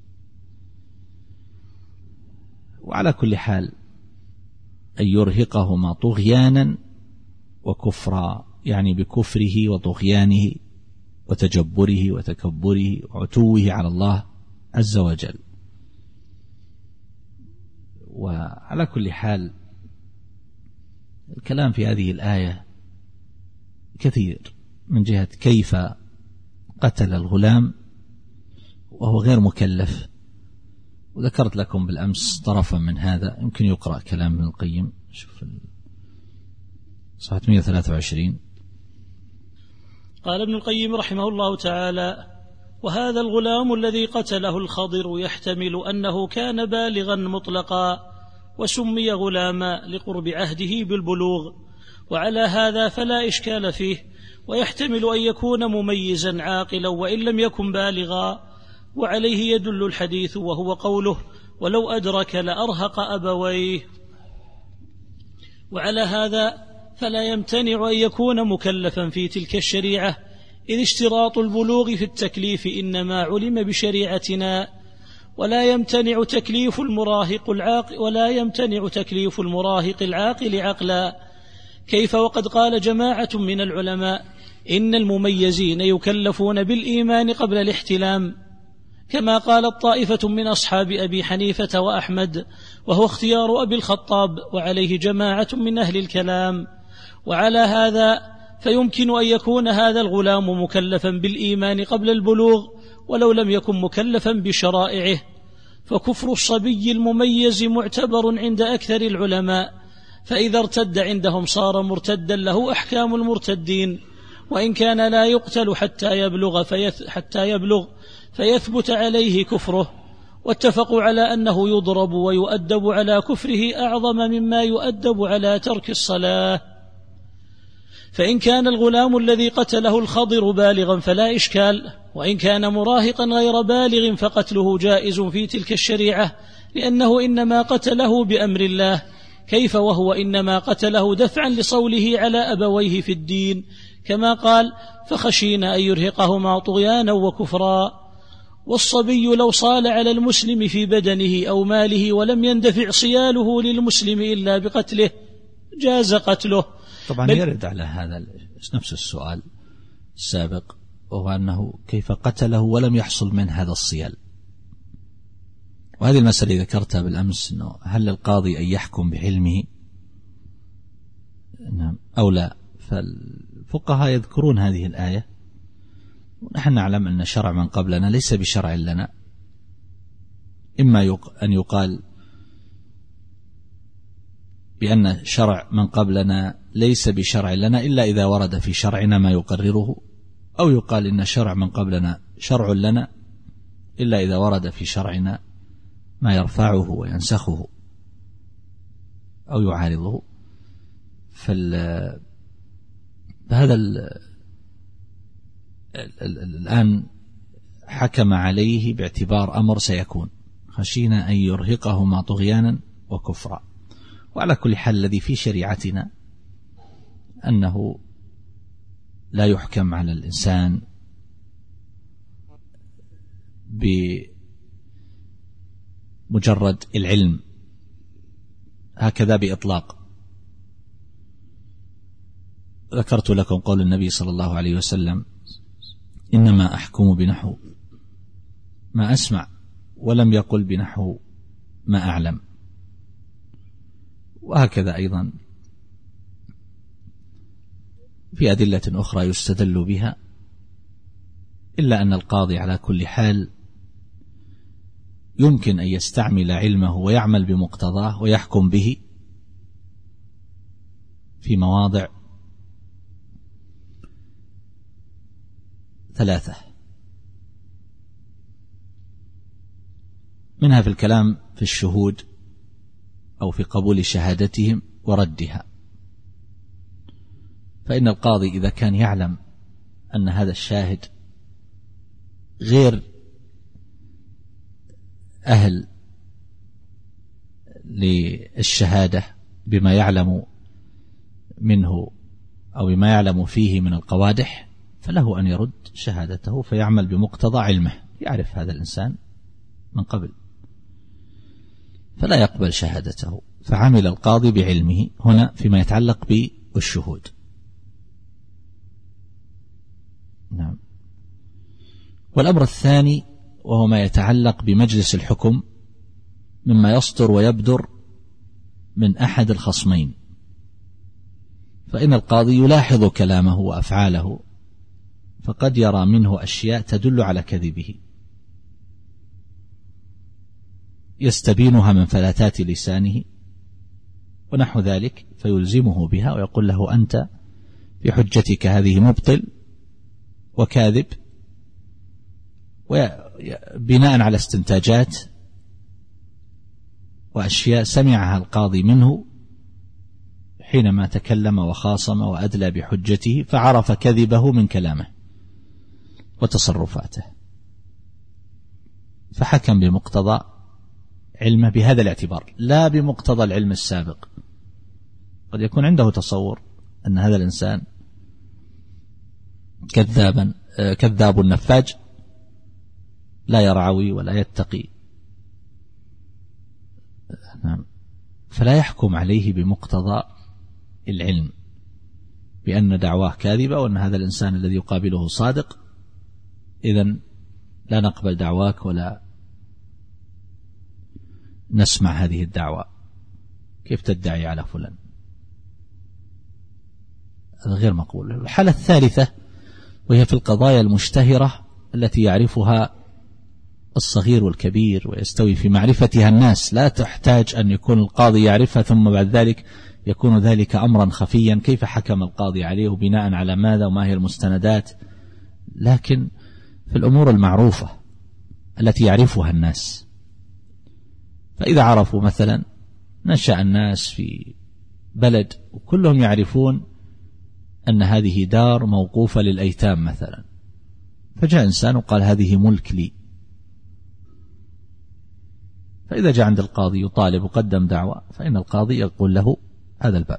وعلى كل حال أن يرهقهما طغيانا وكفرا يعني بكفره وطغيانه وتجبره وتكبره وعتوه على الله عز وجل. وعلى كل حال الكلام في هذه الآية كثير من جهة كيف قتل الغلام وهو غير مكلف، وذكرت لكم بالأمس طرفا من هذا، يمكن يقرأ كلام ابن القيم. شوف صفحة مئة وثلاثة وعشرين. قال ابن القيم رحمه الله تعالى: وهذا الغلام الذي قتله الخضر يحتمل أنه كان بالغا مطلقا وسمي غلاما لقرب عهده بالبلوغ، وعلى هذا فلا إشكال فيه، ويحتمل أن يكون مميزا عاقلا وإن لم يكن بالغا، وعليه يدل الحديث وهو قوله: ولو أدرك لأرهق أبويه. وعلى هذا فلا يمتنع أن يكون مكلفا في تلك الشريعة، إذ اشتراط البلوغ في التكليف إنما علم بشريعتنا، ولا يمتنع تكليف المراهق العاقل ولا يمتنع تكليف المراهق العاقل عقلا. كيف وقد قال جماعة من العلماء إن المميزين يكلفون بالإيمان قبل الاحتلام، كما قالت طائفة من أصحاب أبي حنيفة وأحمد، وهو اختيار أبي الخطاب وعليه جماعة من أهل الكلام. وعلى هذا فيمكن أن يكون هذا الغلام مكلفا بالإيمان قبل البلوغ ولو لم يكن مكلفا بشرائعه، فكفر الصبي المميز معتبر عند أكثر العلماء، فإذا ارتد عندهم صار مرتدا له أحكام المرتدين، وإن كان لا يقتل حتى يبلغ, فيث حتى يبلغ فيثبت عليه كفره. واتفقوا على أنه يضرب ويؤدب على كفره أعظم مما يؤدب على ترك الصلاة. فإن كان الغلام الذي قتله الخضر بالغا فلا إشكال، وإن كان مراهقا غير بالغ فقتله جائز في تلك الشريعة، لأنه إنما قتله بأمر الله، كيف وهو إنما قتله دفعا لصوله على أبويه في الدين، كما قال فخشينا أن يرهقهما طغيانا وكفرا. والصبي لو صال على المسلم في بدنه أو ماله ولم يندفع صياله للمسلم إلا بقتله جاز قتله. طبعا يرد على هذا نفس السؤال السابق، وهو أنه كيف قتله ولم يحصل من هذا الصيال. وهذه المسألة ذكرتها بالأمس، أنه هل القاضي أن يحكم بعلمه أو لا؟ فالفقهاء يذكرون هذه الآية، ونحن نعلم أن شرع من قبلنا ليس بشرع لنا. إما أن يقال بأن شرع من قبلنا ليس بشرع لنا إلا إذا ورد في شرعنا ما يقرره، أو يقال إن شرع من قبلنا شرع لنا إلا إذا ورد في شرعنا ما يرفعه وينسخه أو يعارضه. فهذا الآن حكم عليه باعتبار أمر سيكون، خشينا أن يرهقهما طغيانا وكفرا. وعلى كل حال الذي في شريعتنا أنه لا يحكم على الإنسان بمجرد العلم هكذا بإطلاق. ذكرت لكم قول النبي صلى الله عليه وسلم إنما أحكم بنحو ما أسمع، ولم يقل بنحو ما أعلم. وهكذا أيضا في أدلة أخرى يستدل بها، إلا أن القاضي على كل حال يمكن أن يستعمل علمه ويعمل بمقتضاه ويحكم به في مواضع ثلاثة، منها في الكلام في الشهود أو في قبول شهادتهم وردها. فإن القاضي إذا كان يعلم أن هذا الشاهد غير أهل للشهادة بما يعلم منه أو بما يعلم فيه من القوادح، فله أن يرد شهادته فيعمل بمقتضى علمه، يعرف هذا الإنسان من قبل، فلا يقبل شهادته. فعمل القاضي بعلمه هنا فيما يتعلق بالشهود. نعم. والأمر الثاني وهو ما يتعلق بمجلس الحكم مما يصدر ويبدر من أحد الخصمين، فإن القاضي يلاحظ كلامه وأفعاله، فقد يرى منه أشياء تدل على كذبه يستبينها من فلاتات لسانه ونحو ذلك، فيلزمه بها ويقول له أنت في حجتك هذه مبطل وكاذب، وبناء على استنتاجات وأشياء سمعها القاضي منه حينما تكلم وخاصم وأدلى بحجته، فعرف كذبه من كلامه وتصرفاته، فحكم بمقتضى علمه بهذا الاعتبار، لا بمقتضى العلم السابق. قد يكون عنده تصور أن هذا الإنسان كذابا كذاب نفاج لا يرعوي ولا يتقي، نعم، فلا يحكم عليه بمقتضى العلم بأن دعواه كاذبة وأن هذا الإنسان الذي يقابله صادق، إذن لا نقبل دعواك ولا نسمع هذه الدعوة، كيف تدعي على فلان؟ هذا غير مقبول. الحالة الثالثة وهي في القضايا المشتهرة التي يعرفها الصغير والكبير ويستوي في معرفتها الناس، لا تحتاج أن يكون القاضي يعرفها ثم بعد ذلك يكون ذلك أمرا خفيا، كيف حكم القاضي عليه وبناء على ماذا وما هي المستندات، لكن في الأمور المعروفة التي يعرفها الناس. فإذا عرفوا مثلا نشأ الناس في بلد وكلهم يعرفون أن هذه دار موقوفة للأيتام مثلا، فجاء إنسان وقال هذه ملك لي، فإذا جاء عند القاضي يطالب وقدم دعوة، فإن القاضي يقول له هذا الباب،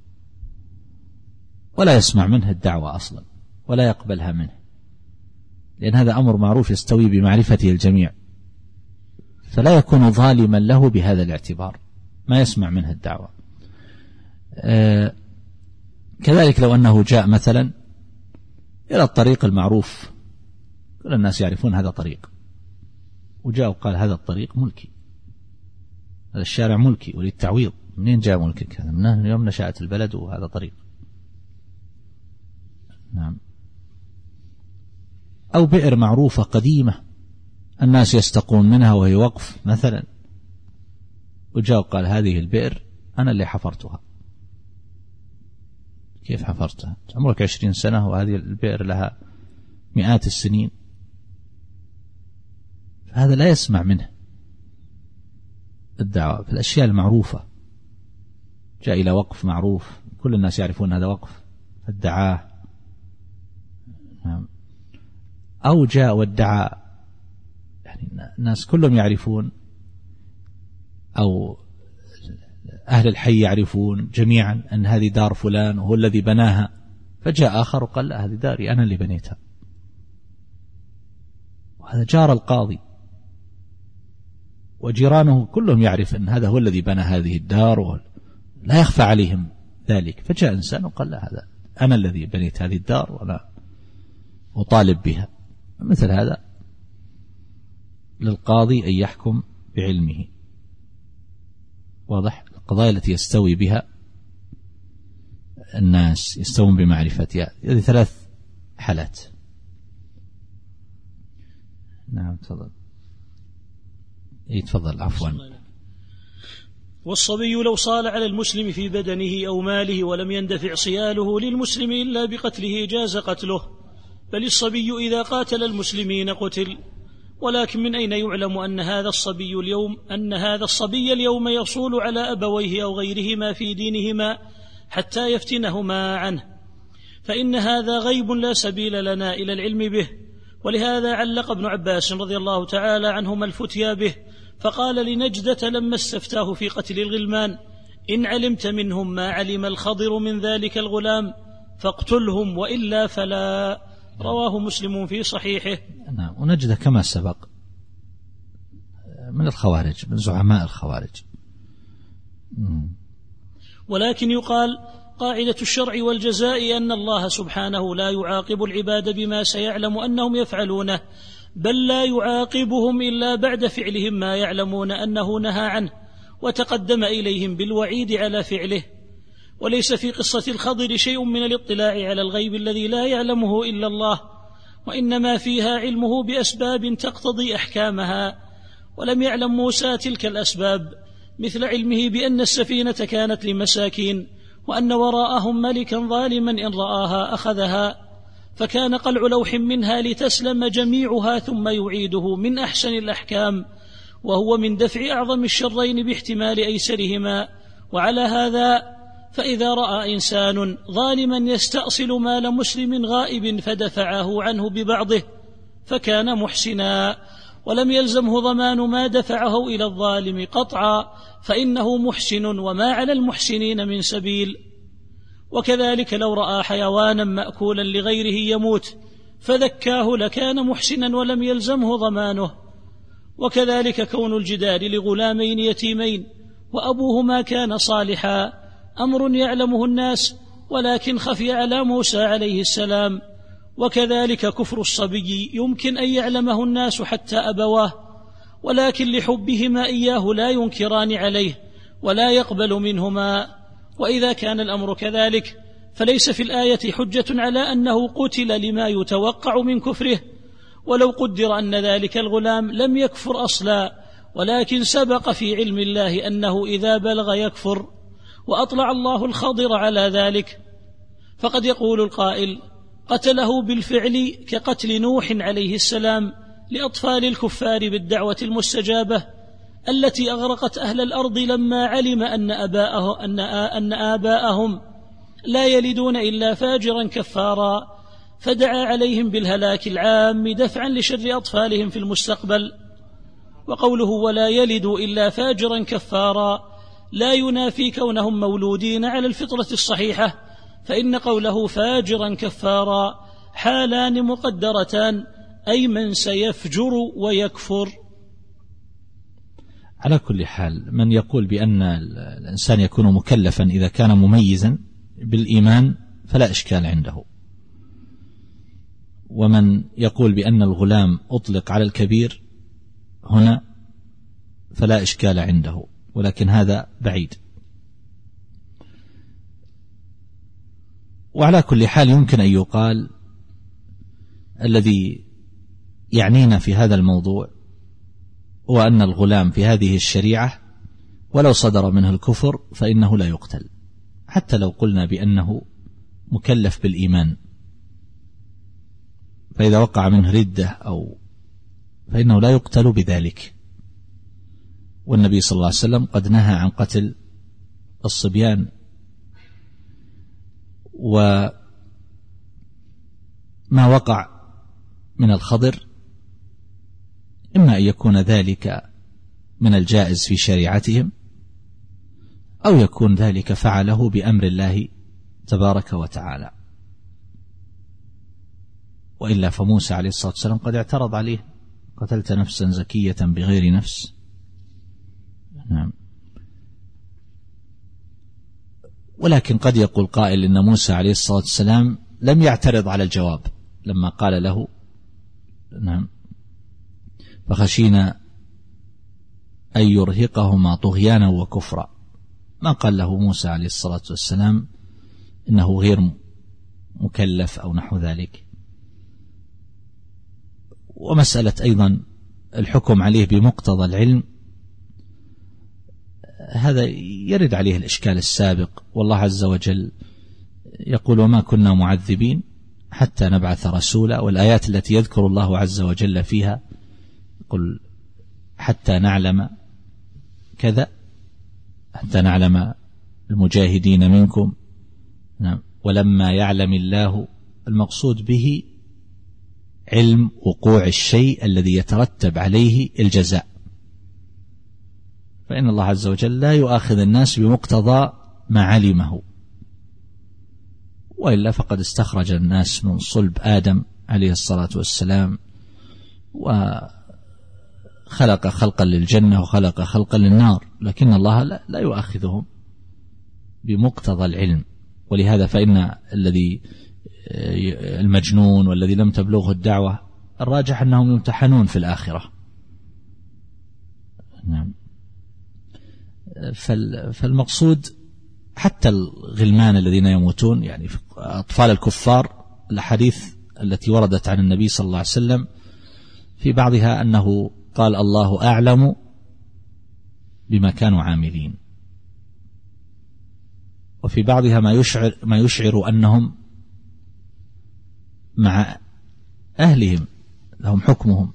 ولا يسمع منه الدعوة أصلا ولا يقبلها منه، لأن هذا أمر معروف يستوي بمعرفته الجميع، فلا يكون ظالما له بهذا الاعتبار، ما يسمع منه الدعوة. آه كذلك لو أنه جاء مثلا إلى الطريق المعروف، كل الناس يعرفون هذا طريق، وجاء وقال هذا الطريق ملكي، هذا الشارع ملكي وللتعويض، منين جاء ملكك؟ هذا من يوم نشأت البلد وهذا طريق، نعم. أو بئر معروفة قديمة الناس يستقون منها وهي وقف مثلا، وجاء وقال هذه البئر أنا اللي حفرتها. كيف حفرتها؟ عمرك عشرين سنة وهذه البئر لها مئات السنين، هذا لا يسمع منه الدعوة في الأشياء المعروفة. جاء إلى وقف معروف كل الناس يعرفون هذا وقف فادعاه، أو جاء وادعى، يعني الناس كلهم يعرفون أو أهل الحي يعرفون جميعا أن هذه دار فلان وهو الذي بناها، فجاء آخر وقال لا هذه داري أنا اللي بنيتها، وهذا جار القاضي وجيرانه كلهم يعرف أن هذا هو الذي بنى هذه الدار، لا يخفى عليهم ذلك، فجاء إنسان وقال لا هذا أنا الذي بنيت هذه الدار وأنا أطالب بها. مثل هذا للقاضي أن يحكم بعلمه، واضح؟ القضايا التي يستوي بها الناس يستوون بمعرفتها، هذه ثلاث حالات. نعم تفضل. يتفضل عفوا. والصبي لو صال على المسلم في بدنه أو ماله ولم يندفع صياله للمسلم إلا بقتله جاز قتله، بل الصبي إذا قاتل المسلمين قتل. ولكن من أين يعلم أن هذا الصبي اليوم أن هذا الصبي اليوم يصول على أبويه أو غيرهما في دينهما حتى يفتنهما عنه؟ فإن هذا غيب لا سبيل لنا إلى العلم به. ولهذا علق ابن عباس رضي الله تعالى عنهما الفتيا به، فقال لنجدة لما استفتاه في قتل الغلمان: إن علمت منهم ما علم الخضر من ذلك الغلام فاقتلهم وإلا فلا. رواه مسلم في صحيحه. نعم. ونجدة كما سبق من الخوارج، من زعماء الخوارج. مم. ولكن يقال قاعدة الشرع والجزاء أن الله سبحانه لا يعاقب العباد بما سيعلم أنهم يفعلونه، بل لا يعاقبهم إلا بعد فعلهم ما يعلمون أنه نهى عنه وتقدم إليهم بالوعيد على فعله. وليس في قصة الخضر شيء من الاطلاع على الغيب الذي لا يعلمه إلا الله، وإنما فيها علمه بأسباب تقتضي أحكامها، ولم يعلم موسى تلك الأسباب، مثل علمه بأن السفينة كانت لمساكين وأن وراءهم ملكا ظالما إن رآها أخذها، فكان قلع لوح منها لتسلم جميعها ثم يعيده من أحسن الأحكام، وهو من دفع أعظم الشرين باحتمال أيسرهما. وعلى هذا فإذا رأى إنسان ظالما يستأصل مال مسلم غائب فدفعه عنه ببعضه فكان محسنا، ولم يلزمه ضمان ما دفعه إلى الظالم قطعا، فإنه محسن وما على المحسنين من سبيل. وكذلك لو رأى حيوانا مأكولا لغيره يموت فذكاه لكان محسنا ولم يلزمه ضمانه. وكذلك كون الجدار لغلامين يتيمين وأبوهما كان صالحا أمر يعلمه الناس ولكن خفي على موسى عليه السلام. وكذلك كفر الصبي يمكن أن يعلمه الناس حتى أبواه، ولكن لحبهما إياه لا ينكران عليه ولا يقبل منهما. وإذا كان الأمر كذلك فليس في الآية حجة على أنه قتل لما يتوقع من كفره، ولو قدر أن ذلك الغلام لم يكفر أصلا ولكن سبق في علم الله أنه إذا بلغ يكفر، وأطلع الله الخضر على ذلك. فقد يقول القائل: قتله بالفعل كقتل نوح عليه السلام لأطفال الكفار بالدعوة المستجابة التي أغرقت أهل الأرض لما علم أن آباءه أن أن آباءهم لا يلدون إلا فاجرا كفارا، فدعا عليهم بالهلاك العام دفعا لشر أطفالهم في المستقبل. وقوله ولا يلدوا إلا فاجرا كفارا لا ينافي كونهم مولودين على الفطرة الصحيحة، فإن قوله فاجرا كفارا حالان مقدرتان، أي من سيفجر ويكفر. على كل حال من يقول بأن الإنسان يكون مكلفا إذا كان مميزا بالإيمان فلا إشكال عنده، ومن يقول بأن الغلام أطلق على الكبير هنا فلا إشكال عنده، ولكن هذا بعيد. وعلى كل حال يمكن أن يقال الذي يعنينا في هذا الموضوع هو أن الغلام في هذه الشريعة ولو صدر منه الكفر فإنه لا يقتل، حتى لو قلنا بأنه مكلف بالإيمان، فإذا وقع منه ردة أو فإنه لا يقتل بذلك. والنبي صلى الله عليه وسلم قد نهى عن قتل الصبيان. وما وقع من الخضر إما أن يكون ذلك من الجائز في شريعتهم أو يكون ذلك فعله بأمر الله تبارك وتعالى، وإلا فموسى عليه الصلاة والسلام قد اعترض عليه: قتلت نفسا زكية بغير نفس. نعم. ولكن قد يقول قائل إن موسى عليه الصلاة والسلام لم يعترض على الجواب لما قال له نعم فخشينا أن يرهقهما طغيانا وكفرا، ما قال له موسى عليه الصلاة والسلام إنه غير مكلف أو نحو ذلك. ومسألة أيضا الحكم عليه بمقتضى العلم هذا يرد عليه الإشكال السابق، والله عز وجل يقول: وما كنا معذبين حتى نبعث رسولا. والآيات التي يذكر الله عز وجل فيها قل حتى نعلم كذا، حتى نعلم المجاهدين منكم. نعم. ولما يعلم الله، المقصود به علم وقوع الشيء الذي يترتب عليه الجزاء، فإن الله عز وجل لا يؤاخذ الناس بمقتضى ما علمه، وإلا فقد استخرج الناس من صلب آدم عليه الصلاة والسلام وخلق خلقا للجنة وخلق خلقا للنار، لكن الله لا يؤاخذهم بمقتضى العلم. ولهذا فإن الذي المجنون والذي لم تبلغه الدعوة الراجح أنهم يمتحنون في الآخرة. نعم. فالمقصود حتى الغلمان الذين يموتون، يعني أطفال الكفار، الحديث التي وردت عن النبي صلى الله عليه وسلم في بعضها أنه قال: الله أعلم بما كانوا عاملين، وفي بعضها ما يشعر, ما يشعر أنهم مع أهلهم لهم حكمهم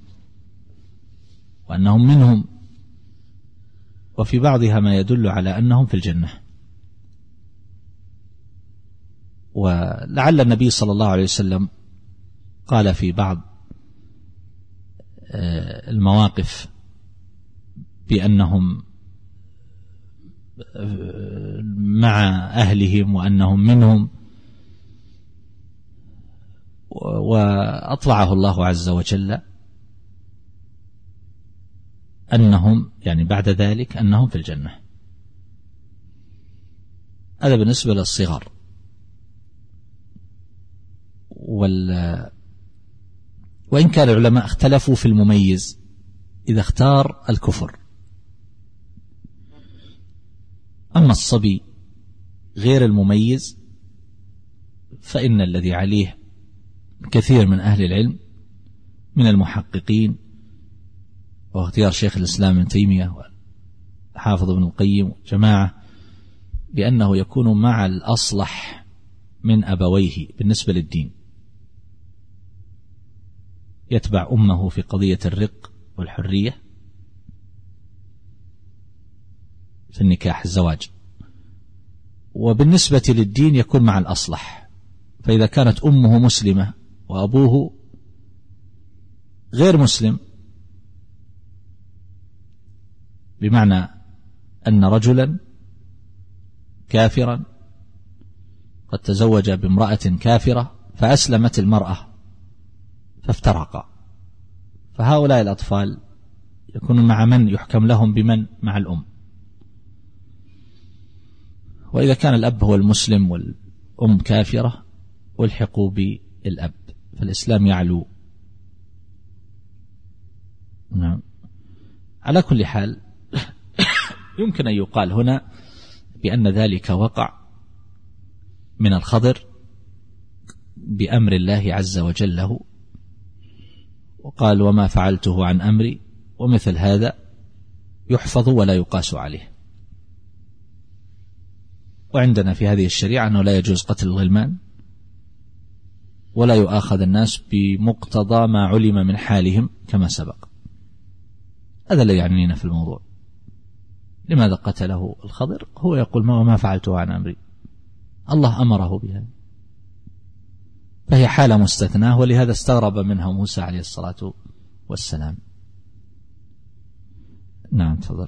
وأنهم منهم، وفي بعضها ما يدل على أنهم في الجنة. ولعل النبي صلى الله عليه وسلم قال في بعض المواقف بأنهم مع أهلهم وأنهم منهم، وأطلعه الله عز وجل أنهم يعني بعد ذلك أنهم في الجنة. هذا بالنسبة للصغار. وال وإن كان العلماء اختلفوا في المميز إذا اختار الكفر. أما الصبي غير المميز فإن الذي عليه كثير من أهل العلم من المحققين واختيار شيخ الإسلام ابن تيمية وحافظ ابن القيم وجماعة بأنه يكون مع الأصلح من أبويه بالنسبة للدين، يتبع أمه في قضية الرق والحرية في النكاح الزواج، وبالنسبة للدين يكون مع الأصلح. فإذا كانت أمه مسلمة وأبوه غير مسلم، بمعنى أن رجلا كافرا قد تزوج بامرأة كافرة فأسلمت المرأة فافترقا، فهؤلاء الأطفال يكونون مع من يحكم لهم بمن؟ مع الأم. وإذا كان الأب هو المسلم والأم كافرة والحقوا بالأب، فالإسلام يعلو. نعم. على كل حال يمكن أن يقال هنا بأن ذلك وقع من الخضر بأمر الله عز وجل له، وقال وما فعلته عن أمري، ومثل هذا يحفظ ولا يقاس عليه. وعندنا في هذه الشريعة أنه لا يجوز قتل الغلمان ولا يؤاخذ الناس بمقتضى ما علم من حالهم كما سبق. هذا الذي يعنينا في الموضوع. لماذا قتله الخضر؟ هو يقول ما فعلته عن أمري، الله أمره بها، فهي حالة مستثناة، ولهذا استغرب منها موسى عليه الصلاة والسلام. نعم تفضل.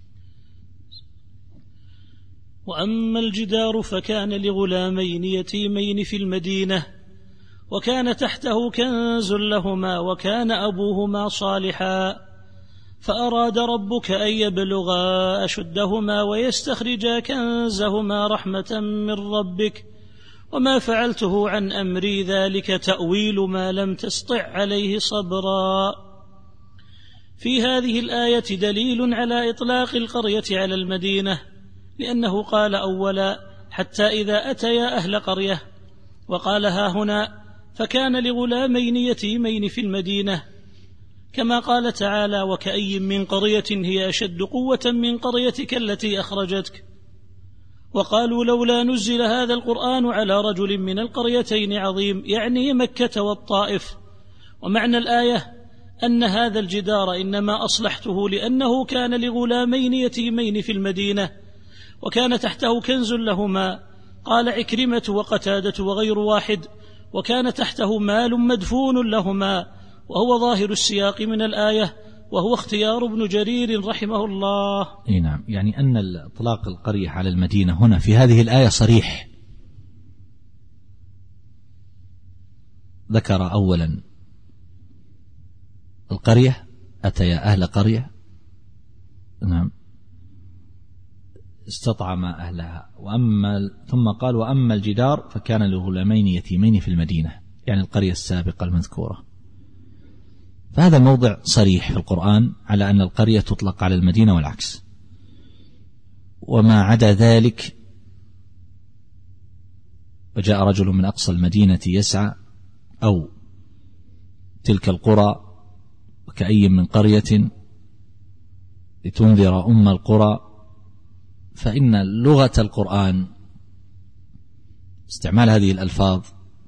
وأما الجدار فكان لغلامين يتيمين في المدينة وكان تحته كنز لهما وكان أبوهما صالحا فأراد ربك أن يبلغا أشدهما ويستخرجا كنزهما رحمة من ربك وما فعلته عن أمري ذلك تأويل ما لم تسطع عليه صبرا. في هذه الآية دليل على إطلاق القرية على المدينة، لأنه قال أولا حتى إذا أتيا أهل قرية، وقال ها هنا فكان لغلامين يتيمين في المدينة، كما قال تعالى وكأي من قرية هي أشد قوة من قريتك التي أخرجتك. وقالوا لولا نزل هذا القرآن على رجل من القريتين عظيم، يعني مكة والطائف. ومعنى الآية أن هذا الجدار إنما أصلحته لأنه كان لغلامين يتيمين في المدينة وكان تحته كنز لهما. قال عكرمة وقتادة وغير واحد وكان تحته مال مدفون لهما، وهو ظاهر السياق من الآية، وهو اختيار ابن جرير رحمه الله. اي نعم، يعني أن إطلاق القرية على المدينة هنا في هذه الآية صريح. ذكر أولا القرية، أتيا أهل قرية، نعم، استطعم أهلها، وأما ثم قال وأما الجدار فكان لغلامين يتيمين في المدينة، يعني القرية السابقة المذكورة. فهذا الموضع صريح في القرآن على أن القرية تطلق على المدينة والعكس. وما عدا ذلك وجاء رجل من أقصى المدينة يسعى، أو تلك القرى وكأي من قرية لتنذر أم القرى، فإن لغة القرآن استعمال هذه الألفاظ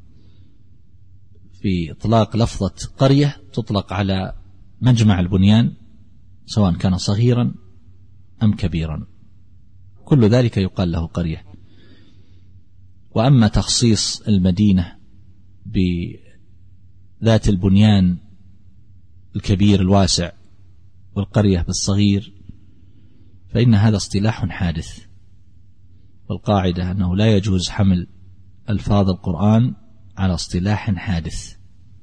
في إطلاق لفظة قرية تطلق على مجمع البنيان سواء كان صغيرا أم كبيرا، كل ذلك يقال له قرية. وأما تخصيص المدينة بذات البنيان الكبير الواسع والقرية بالصغير فإن هذا اصطلاح حادث والقاعدة أنه لا يجوز حمل ألفاظ القرآن على اصطلاح حادث.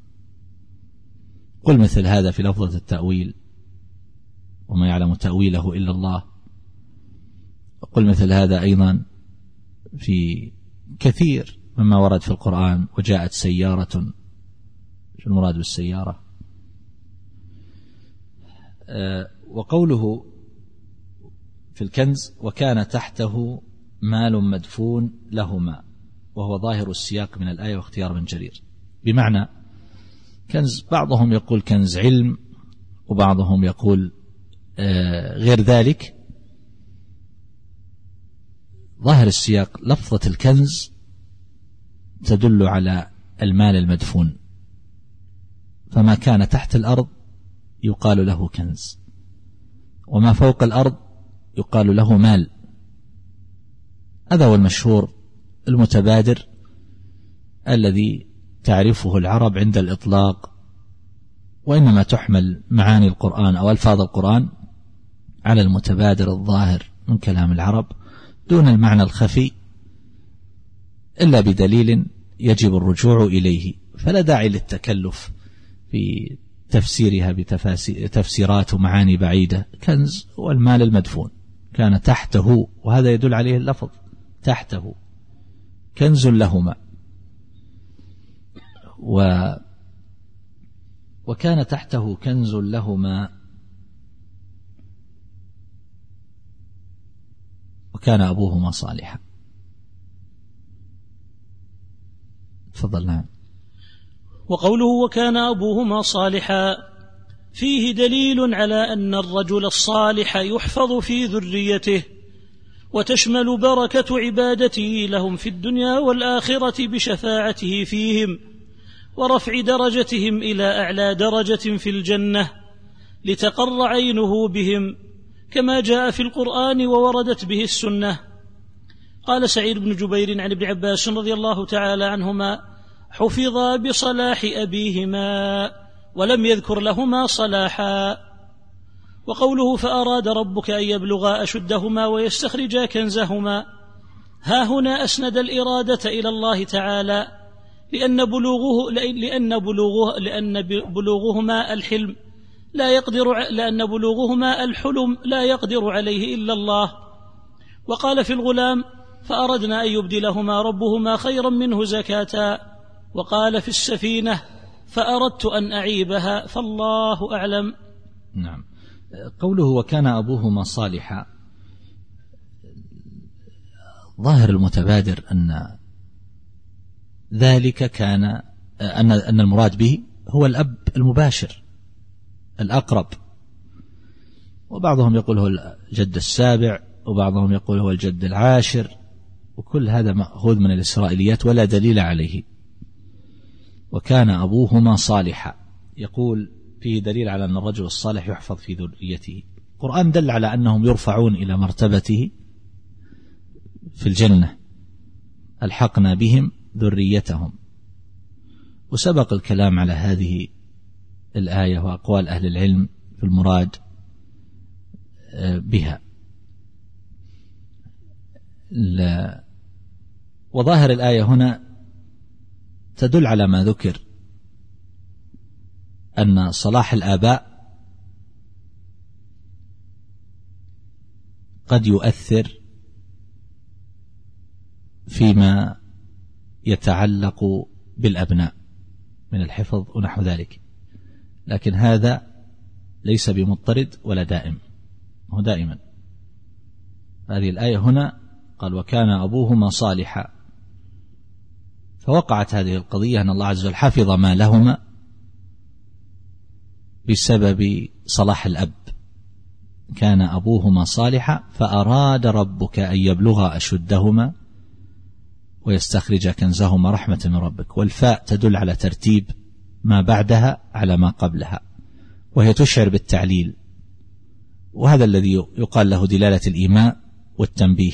قل مثل هذا في لفظة التأويل وما يعلم تأويله إلا الله. قل مثل هذا أيضا في كثير مما ورد في القرآن. وجاءت سيارة، شو المراد بالسيارة؟ أه وقوله في الكنز وكان تحته مال مدفون لهما، وهو ظاهر السياق من الآية واختيار ابن جرير، بمعنى كنز، بعضهم يقول كنز علم وبعضهم يقول أه غير ذلك. ظاهر السياق لفظة الكنز تدل على المال المدفون، فما كان تحت الأرض يقال له كنز، وما فوق الأرض يقال له مال. هذا هو المشهور المتبادر الذي تعرفه العرب عند الإطلاق، وإنما تحمل معاني القرآن أو ألفاظ القرآن على المتبادر الظاهر من كلام العرب دون المعنى الخفي إلا بدليل يجب الرجوع إليه، فلا داعي للتكلف في تفسيرها بتفسيرات ومعاني بعيدة. كنز هو المال المدفون، كان تحته، وهذا يدل عليه اللفظ تحته، كنز لهما. و وكان تحته كنز لهما وكان أبوهما صالحا. تفضل. نعم. وقوله وكان أبوهما صالحا فيه دليل على أن الرجل الصالح يحفظ في ذريته، وتشمل بركة عبادته لهم في الدنيا والآخرة بشفاعته فيهم ورفع درجتهم إلى أعلى درجة في الجنة لتقر عينه بهم، كما جاء في القرآن ووردت به السنة. قال سعيد بن جبير عن ابن عباس رضي الله تعالى عنهما: حفظا بصلاح أبيهما ولم يذكر لهما صلاحا. وقوله فأراد ربك أن يبلغا أشدهما ويستخرجا كنزهما، ها هنا أسند الإرادة إلى الله تعالى، لأن بلوغه لأن بلوغه لأن بلوغهما الحلم لا يقدر لأن بلوغهما الحلم لا يقدر عليه إلا الله. وقال في الغلام: فأردنا أن يبدلهما ربهما خيرا منه زكاة. وقال في السفينة: فأردت أن أعيبها فالله أعلم. نعم. قوله وكان أبوهما صالحا، ظاهر المتبادر أن ذلك كان أن أن المراد به هو الأب المباشر الأقرب، وبعضهم يقول هو الجد السابع، وبعضهم يقول هو الجد العاشر، وكل هذا مأخوذ من الإسرائيليات ولا دليل عليه. وكان أبوهما صالحا يقول فيه دليل على أن الرجل الصالح يحفظ في ذريته. القرآن دل على أنهم يرفعون إلى مرتبته في الجنة، ألحقنا بهم ذريتهم. وسبق الكلام على هذه الآية وأقوال أهل العلم في المراد بها. وظاهر الآية هنا تدل على ما ذكر، أن صلاح الآباء قد يؤثر فيما يتعلق بالأبناء من الحفظ ونحو ذلك، لكن هذا ليس بمضطرد ولا دائم، هو دائما. هذه الآية هنا قال وكان أبوهما صالحا، فوقعت هذه القضية أن الله عز وجل حفظ ما لهما بسبب صلاح الأب. كان أبوهما صالحا فأراد ربك أن يبلغا أشدهما ويستخرج كنزهما رحمة من ربك. والفاء تدل على ترتيب ما بعدها على ما قبلها، وهي تشعر بالتعليل، وهذا الذي يقال له دلالة الإيماء والتنبيه،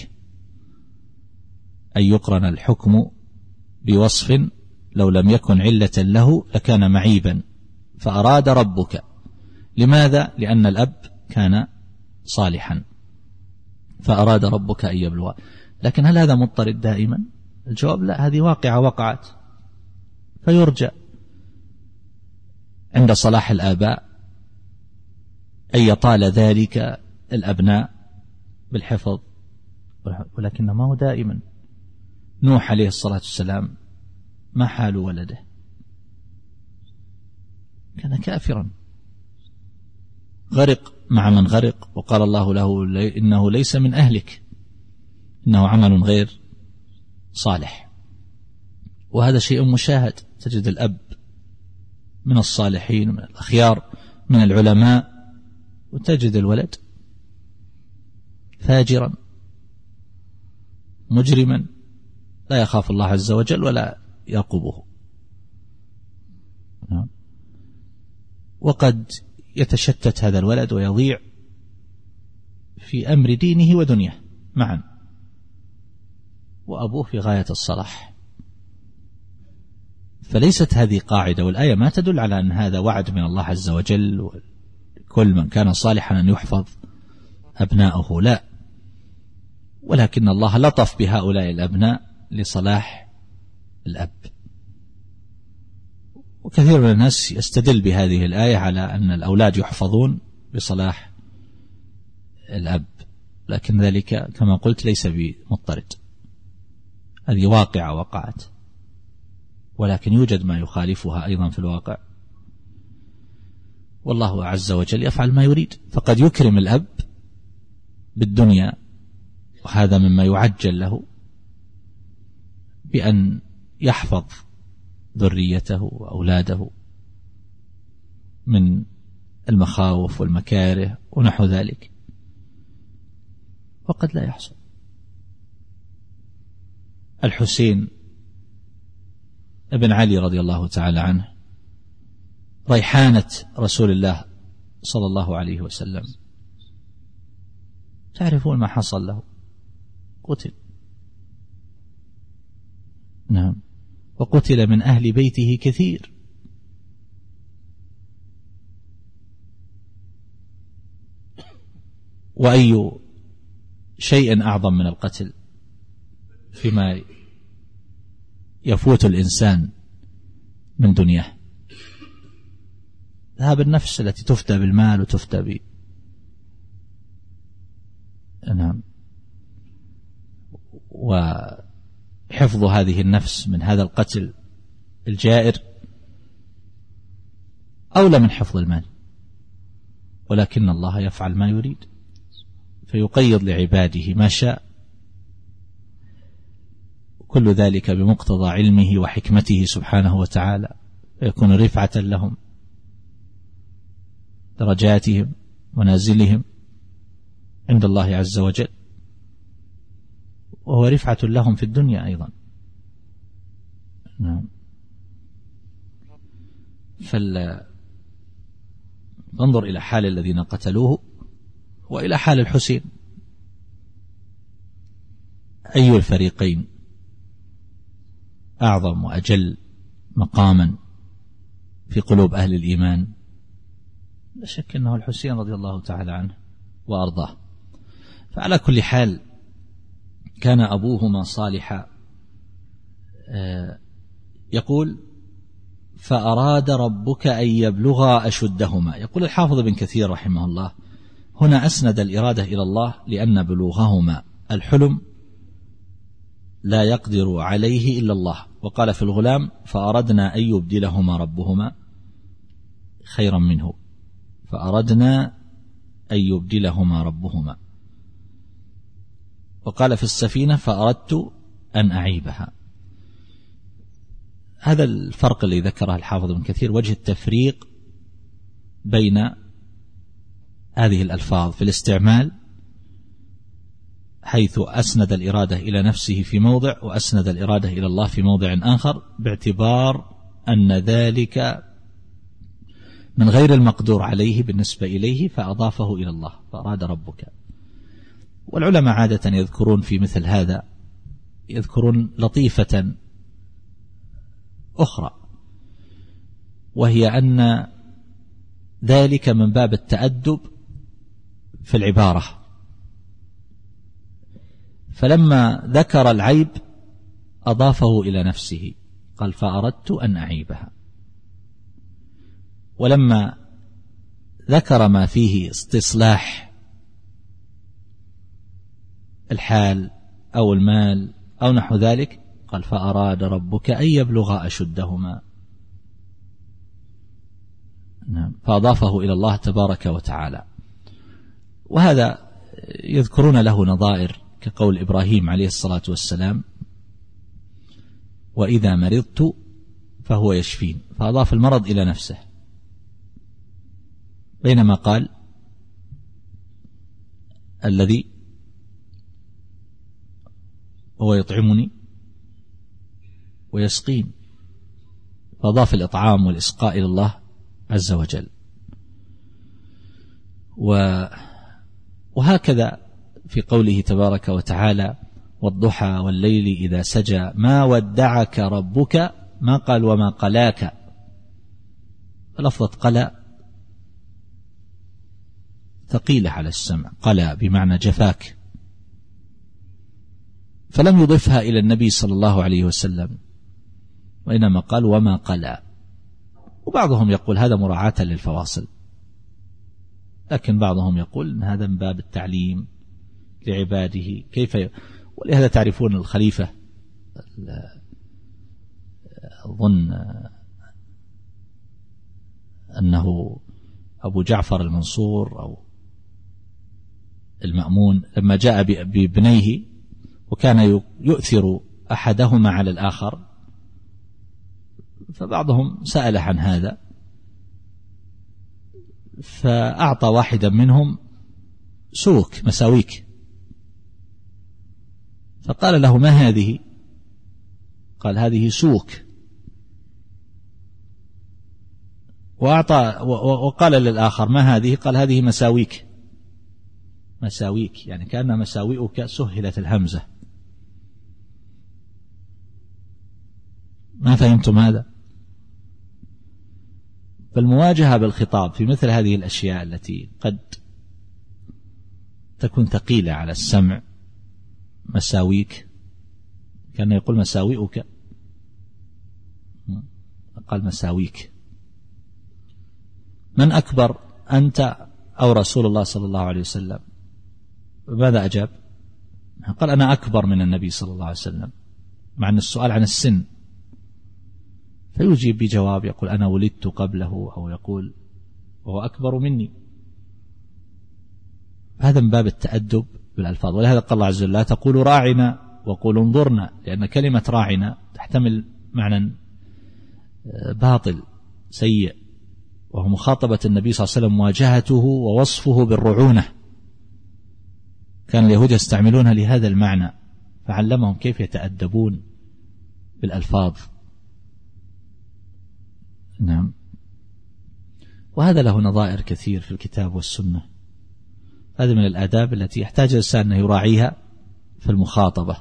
أن يقرن الحكم بوصف لو لم يكن علة له لكان معيبا. فأراد ربك، لماذا؟ لأن الأب كان صالحا، فأراد ربك أن يبلغ. لكن هل هذا مضطرد دائما؟ الجواب لا، هذه واقعة وقعت، فيرجى عند صلاح الآباء أن يطال ذلك الأبناء بالحفظ، ولكن ما هو دائما. نوح عليه الصلاة والسلام ما حال ولده؟ كان كافرا، غرق مع من غرق، وقال الله له إنه ليس من أهلك إنه عمل غير صالح. وهذا شيء مشاهد، تجد الأب من الصالحين من الأخيار من العلماء، وتجد الولد فاجرا مجرما لا يخاف الله عز وجل ولا يرقبه. وقد يتشتت هذا الولد ويضيع في أمر دينه ودنياه معا، وأبوه في غاية الصلاح. فليست هذه قاعدة، والآية ما تدل على أن هذا وعد من الله عز وجل كل من كان صالحا أن يحفظ أبناؤه، لا، ولكن الله لطف بهؤلاء الأبناء لصلاح الأب. وكثير من الناس يستدل بهذه الآية على أن الأولاد يحفظون بصلاح الأب، لكن ذلك كما قلت ليس بمضطرد، هذه واقعة وقعت، ولكن يوجد ما يخالفها أيضا في الواقع، والله عز وجل يفعل ما يريد. فقد يكرم الأب بالدنيا، وهذا مما يعجل له، بأن يحفظ ذريته وأولاده من المخاوف والمكاره ونحو ذلك، وقد لا يحصل. الحسين ابن علي رضي الله تعالى عنه ريحانة رسول الله صلى الله عليه وسلم، تعرفون ما حصل له؟ قتل. نعم، وقتل من أهل بيته كثير. وأي شيء أعظم من القتل فيما يفوت الإنسان من دنياه؟ ذهب النفس التي تفدى بالمال وتفدى ب نعم، وحفظ هذه النفس من هذا القتل الجائر أولى من حفظ المال، ولكن الله يفعل ما يريد فيقيض لعباده ما شاء، كل ذلك بمقتضى علمه وحكمته سبحانه وتعالى، ويكون رفعة لهم، درجاتهم ونازلهم عند الله عز وجل، وهو رفعة لهم في الدنيا أيضا. نعم. فانظر إلى حال الذين قتلوه وإلى حال الحسين، أي الفريقين أعظم وأجل مقاما في قلوب أهل الإيمان؟ لا شك أنه الحسين رضي الله تعالى عنه وأرضاه. فعلى كل حال كان أبوهما صالحا. يقول فأراد ربك أن يبلغا أشدهما. يقول الحافظ بن كثير رحمه الله هنا أسند الإرادة إلى الله، لأن بلوغهما الحلم لا يقدر عليه إلا الله. وقال في الغلام فأردنا أن يبدلهما ربهما خيرا منه، فأردنا أن يبدلهما ربهما. وقال في السفينة فأردت أن أعيبها. هذا الفرق الذي ذكره الحافظ بن كثير، وجه التفريق بين هذه الألفاظ في الاستعمال، حيث أسند الإرادة إلى نفسه في موضع وأسند الإرادة إلى الله في موضع آخر، باعتبار أن ذلك من غير المقدور عليه بالنسبة إليه فأضافه إلى الله، فأراد ربك. والعلماء عادة يذكرون في مثل هذا يذكرون لطيفة أخرى، وهي أن ذلك من باب التأدب في العبارة، فلما ذكر العيب أضافه إلى نفسه، قال فأردت أن أعيبها. ولما ذكر ما فيه استصلاح الحال أو المال أو نحو ذلك قال فأراد ربك أن يبلغا أشدهما، فأضافه إلى الله تبارك وتعالى. وهذا يذكرون له نظائر كقول إبراهيم عليه الصلاة والسلام وإذا مرضت فهو يشفين، فأضاف المرض إلى نفسه، بينما قال الذي هو يطعمني ويسقين، فأضاف الإطعام والإسقاء إلى الله عز وجل. وهكذا في قوله تبارك وتعالى والضحى والليل إذا سجى ما ودعك ربك، ما قال وما قلاك، لفظة قلا ثقيلة على السمع، قلا بمعنى جفاك، فلم يضفها إلى النبي صلى الله عليه وسلم، وإنما قال وما قلا. وبعضهم يقول هذا مراعاة للفواصل، لكن بعضهم يقول إن هذا من باب التعليم لعباده كيف ي... ولهذا تعرفون الخليفة أظن أنه أبو جعفر المنصور أو المأمون لما جاء بابنيه وكان يؤثر أحدهما على الآخر، فبعضهم سأل عن هذا فأعطى واحدا منهم سوك مساويك، فقال له ما هذه؟ قال هذه سوك، وأعطى وقال للآخر ما هذه؟ قال هذه مساويك. مساويك يعني كأن مساوئك سهلت الهمزة. ما فهمتم هذا؟ فالمواجهة بالخطاب في مثل هذه الأشياء التي قد تكون ثقيلة على السمع، مساويك كان يقول مساوئك، قال مساويك. من أكبر أنت أو رسول الله صلى الله عليه وسلم؟ ماذا أجاب؟ قال أنا أكبر من النبي صلى الله عليه وسلم، مع أن السؤال عن السن، فيجيب بجواب يقول أنا ولدت قبله، أو يقول وهو أكبر مني. هذا من باب التأدب بالألفاظ. ولهذا قال الله عز وجل لا تقولوا راعنا وقولوا انظرنا، لأن كلمة راعنا تحتمل معنى باطل سيء، وهو مخاطبة النبي صلى الله عليه وسلم مواجهته ووصفه بالرعونة، كان اليهود يستعملونها لهذا المعنى، فعلمهم كيف يتأدبون بالألفاظ. نعم. وهذا له نظائر كثير في الكتاب والسنة. هذا من الآداب التي يحتاج الإنسان أن يراعيها في المخاطبة.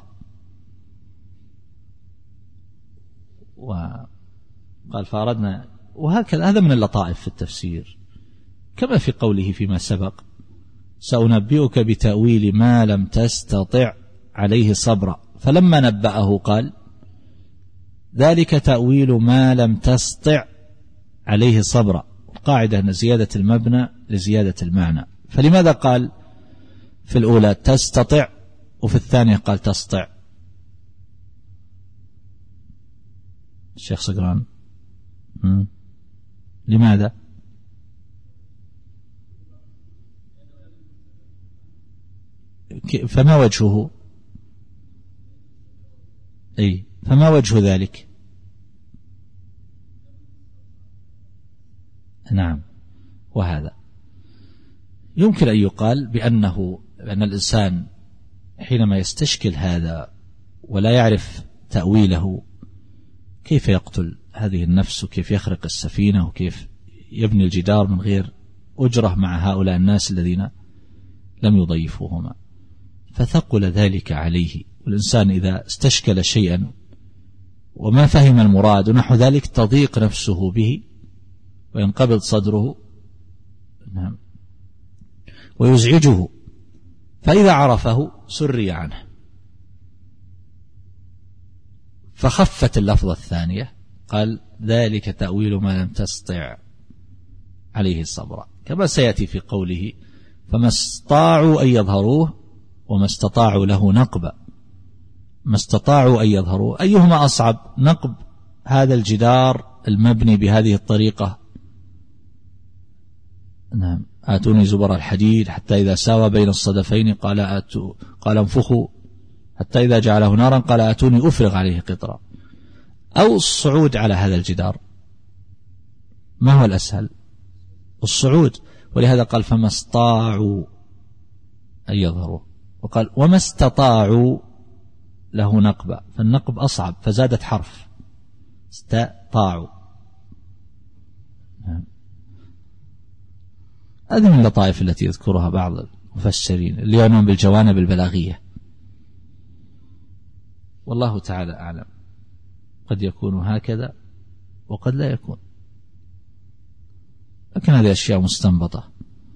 وقال فأردنا، وهكذا هذا من اللطائف في التفسير، كما في قوله فيما سبق سأنبئك بتأويل ما لم تستطع عليه صبرا، فلما نبأه قال ذلك تأويل ما لم تستطع عليه صبرا. القاعدة أن زيادة المبنى لزيادة المعنى، فلماذا قال في الأولى تستطع وفي الثانية قال تستطع؟ الشيخ صقران لماذا؟ فما وجهه؟ أي فما وجه ذلك؟ نعم. وهذا يمكن أن يقال بأنه أن الإنسان حينما يستشكل هذا ولا يعرف تأويله كيف يقتل هذه النفس، وكيف يخرق السفينة، وكيف يبني الجدار من غير أجرة مع هؤلاء الناس الذين لم يضيفوهما، فثقل ذلك عليه. والإنسان إذا استشكل شيئا وما فهم المراد ونحو ذلك تضيق نفسه به وينقبض صدره، نعم، ويزعجه، فإذا عرفه سري عنه. فخفت اللفظة الثانية قال ذلك تأويل ما لم تستطع عليه صبرا، كما سيأتي في قوله فما استطاعوا أن يظهروه وما استطاعوا له نقبا. ما استطاعوا أن يظهروه أيهما أصعب؟ نقب هذا الجدار المبني بهذه الطريقة، نعم، آتوني زبر الحديد حتى إذا ساوى بين الصدفين قال آتوا قال انفخوا حتى إذا جعله نارا قال آتوني أفرغ عليه قطرا، أو الصعود على هذا الجدار؟ ما هو الأسهل؟ الصعود، ولهذا قال فما استطاعوا أن يظهروه، وقال وما استطاعوا له نقبا، فالنقب أصعب فزادت حرف استطاعوا. هذه من اللطائف التي يذكرها بعض المفسرين اللي يعنون بالجوانب البلاغية، والله تعالى أعلم، قد يكون هكذا وقد لا يكون، لكن هذه أشياء مستنبطة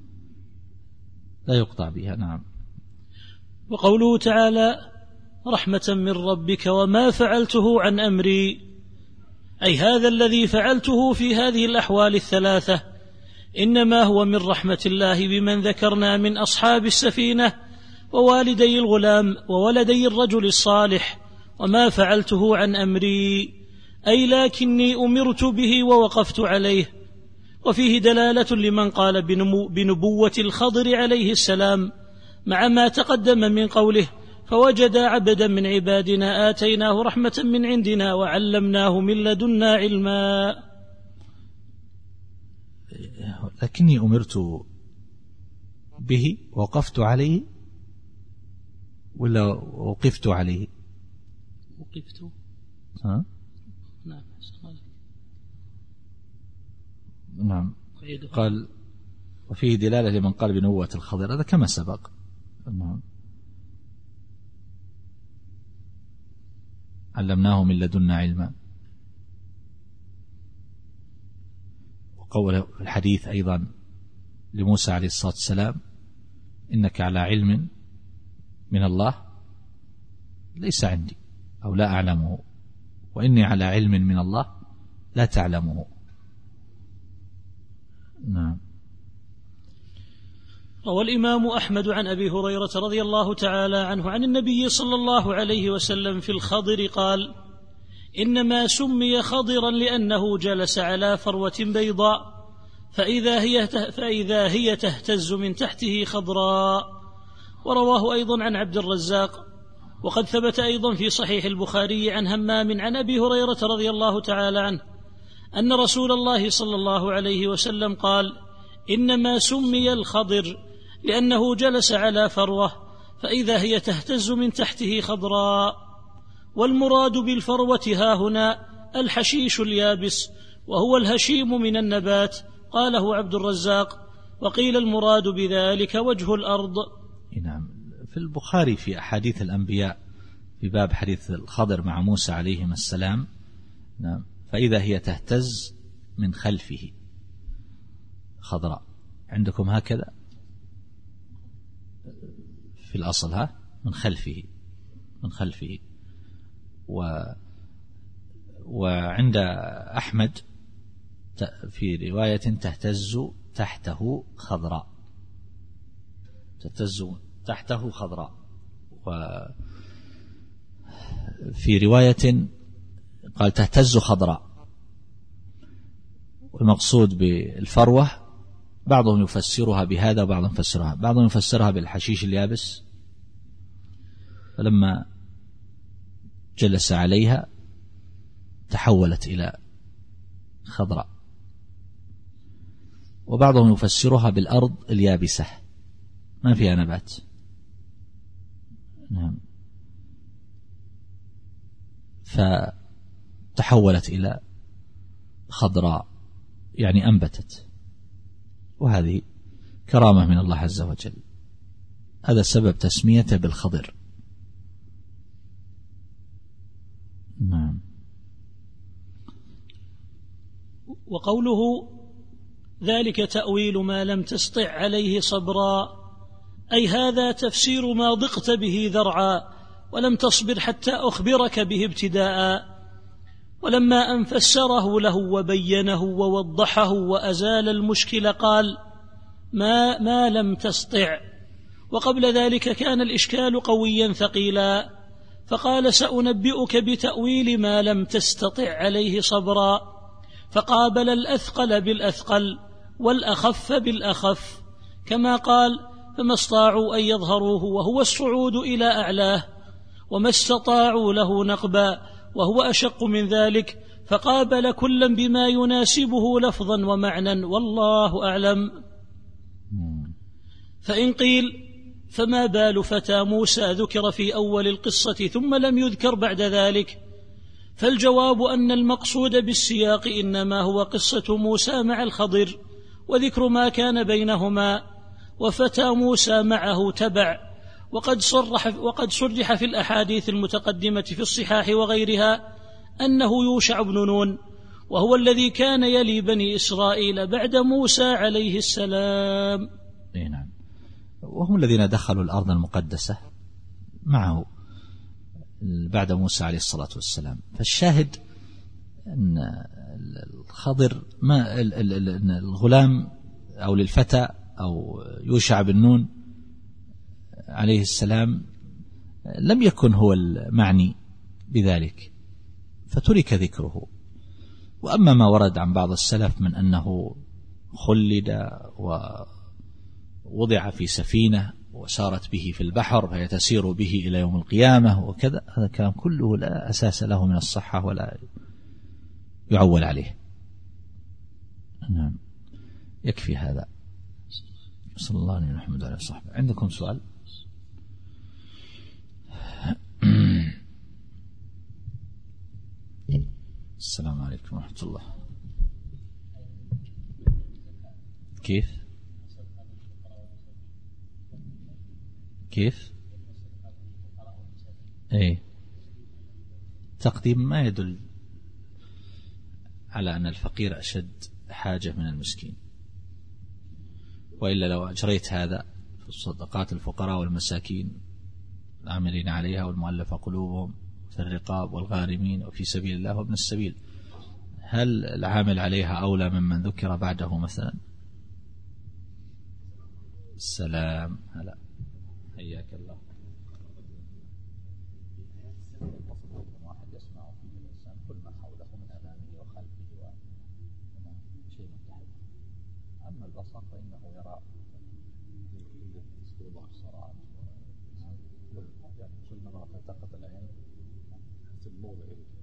لا يقطع بها. نعم. وقوله تعالى رحمة من ربك وما فعلته عن أمري، أي هذا الذي فعلته في هذه الأحوال الثلاثة إنما هو من رحمة الله بمن ذكرنا من أصحاب السفينة ووالدي الغلام وولدي الرجل الصالح، وما فعلته عن أمري أي لكني أمرت به ووقفت عليه. وفيه دلالة لمن قال بنبوة الخضر عليه السلام مع ما تقدم من قوله فوجد عبدا من عبادنا آتيناه رحمة من عندنا وعلمناه من لدنا علما. لكني أمرت به وقفت عليه ولا وقفت عليه؟ وقفت. ها؟ نعم. نعم. قال وفيه دلالة لمن قال بنبوة الخضر، هذا كما سبق. نعم. علمناه من لدنا علما. وقوله في الحديث أيضا لموسى عليه الصلاة والسلام إنك على علم من الله ليس عندي أو لا أعلمه، وإني على علم من الله لا تعلمه. نعم. روى الإمام أحمد عن أبي هريرة رضي الله تعالى عنه عن النبي صلى الله عليه وسلم في الخضر قال إنما سمي خضرا لأنه جلس على فروة بيضاء فإذا هي, فإذا هي تهتز من تحته خضراء. ورواه أيضا عن عبد الرزاق. وقد ثبت أيضا في صحيح البخاري عن همام عن أبي هريرة رضي الله تعالى عنه أن رسول الله صلى الله عليه وسلم قال إنما سمي الخضر لأنه جلس على فروة فإذا هي تهتز من تحته خضراء. والمراد بالفروة هاهنا الحشيش اليابس وهو الهشيم من النبات، قاله عبد الرزاق. وقيل المراد بذلك وجه الأرض. نعم. في البخاري في أحاديث الأنبياء في باب حديث الخضر مع موسى عليهما السلام، نعم، فإذا هي تهتز من خلفه خضراء. عندكم هكذا في الأصل، ها، من خلفه من خلفه و وعند أحمد في رواية تهتز تحته خضراء، تهتز تحته خضراء. وفي رواية قال تهتز خضراء. والمقصود بالفروة بعضهم يفسرها بهذا وبعضهم يفسرها بعضهم يفسرها بالحشيش اليابس، فلما جلس عليها تحولت إلى خضراء. وبعضهم يفسرها بالأرض اليابسة ما فيها نبات. نعم. فتحولت إلى خضراء يعني أنبتت، وهذه كرامة من الله عز وجل. هذا سبب تسميته بالخضر. نعم. وقوله ذلك تأويل ما لم تستطع عليه صبرا، أي هذا تفسير ما ضقت به ذرعا ولم تصبر حتى أخبرك به ابتداء، ولما أن فسره له وبينه ووضحه وأزال المشكل قال: ما, ما لم تستطع. وقبل ذلك كان الإشكال قويا ثقيلا، فقال: سأنبئك بتأويل ما لم تستطع عليه صبرا. فقابل الأثقل بالأثقل والأخف بالأخف، كما قال: فما استطاعوا أن يظهروه وهو الصعود إلى أعلاه، وما استطاعوا له نقبا وهو أشق من ذلك، فقابل كلا بما يناسبه لفظا ومعنى، والله أعلم. فإن قيل: فما بال فتى موسى ذكر في أول القصة ثم لم يذكر بعد ذلك؟ فالجواب أن المقصود بالسياق إنما هو قصة موسى مع الخضر وذكر ما كان بينهما، وفتى موسى معه تبع. وقد صرح, وقد صرح في الأحاديث المتقدمة في الصحاح وغيرها أنه يوشع بن نون، وهو الذي كان يلي بني إسرائيل بعد موسى عليه السلام. نعم، وهم الذين دخلوا الأرض المقدسة معه بعد موسى عليه الصلاة والسلام. فالشاهد أن الخضر ما الغلام أو للفتى أو يوشع بن نون عليه السلام لم يكن هو المعني بذلك، فترك ذكره. وأما ما ورد عن بعض السلف من أنه خلد ووضع في سفينة وسارت به في البحر فهي تسير به إلى يوم القيامة وكذا، هذا كلام كله لا أساس له من الصحة ولا يعول عليه. نعم، يكفي هذا. صلى الله عليه محمد وعلى صحبه. عندكم سؤال؟ السلام عليكم ورحمة الله. كيف كيف ايه تقديم ما يدل على أن الفقير أشد حاجة من المسكين، وإلا لو أجريت هذا في الصدقات الفقراء والمساكين العاملين عليها والمؤلفة قلوبهم في الرقاب والغارمين وفي سبيل الله وابن السبيل، هل العامل عليها أولى ممن ذكر بعده مثلا؟ السلام. هلا حياك الله. واحد يسمع فيه الإنسان كل ما حوله من أمامه وخلفه وشيء متحد. أما البصر فإنه يرى كل نظرة تلتقط العين في الموضع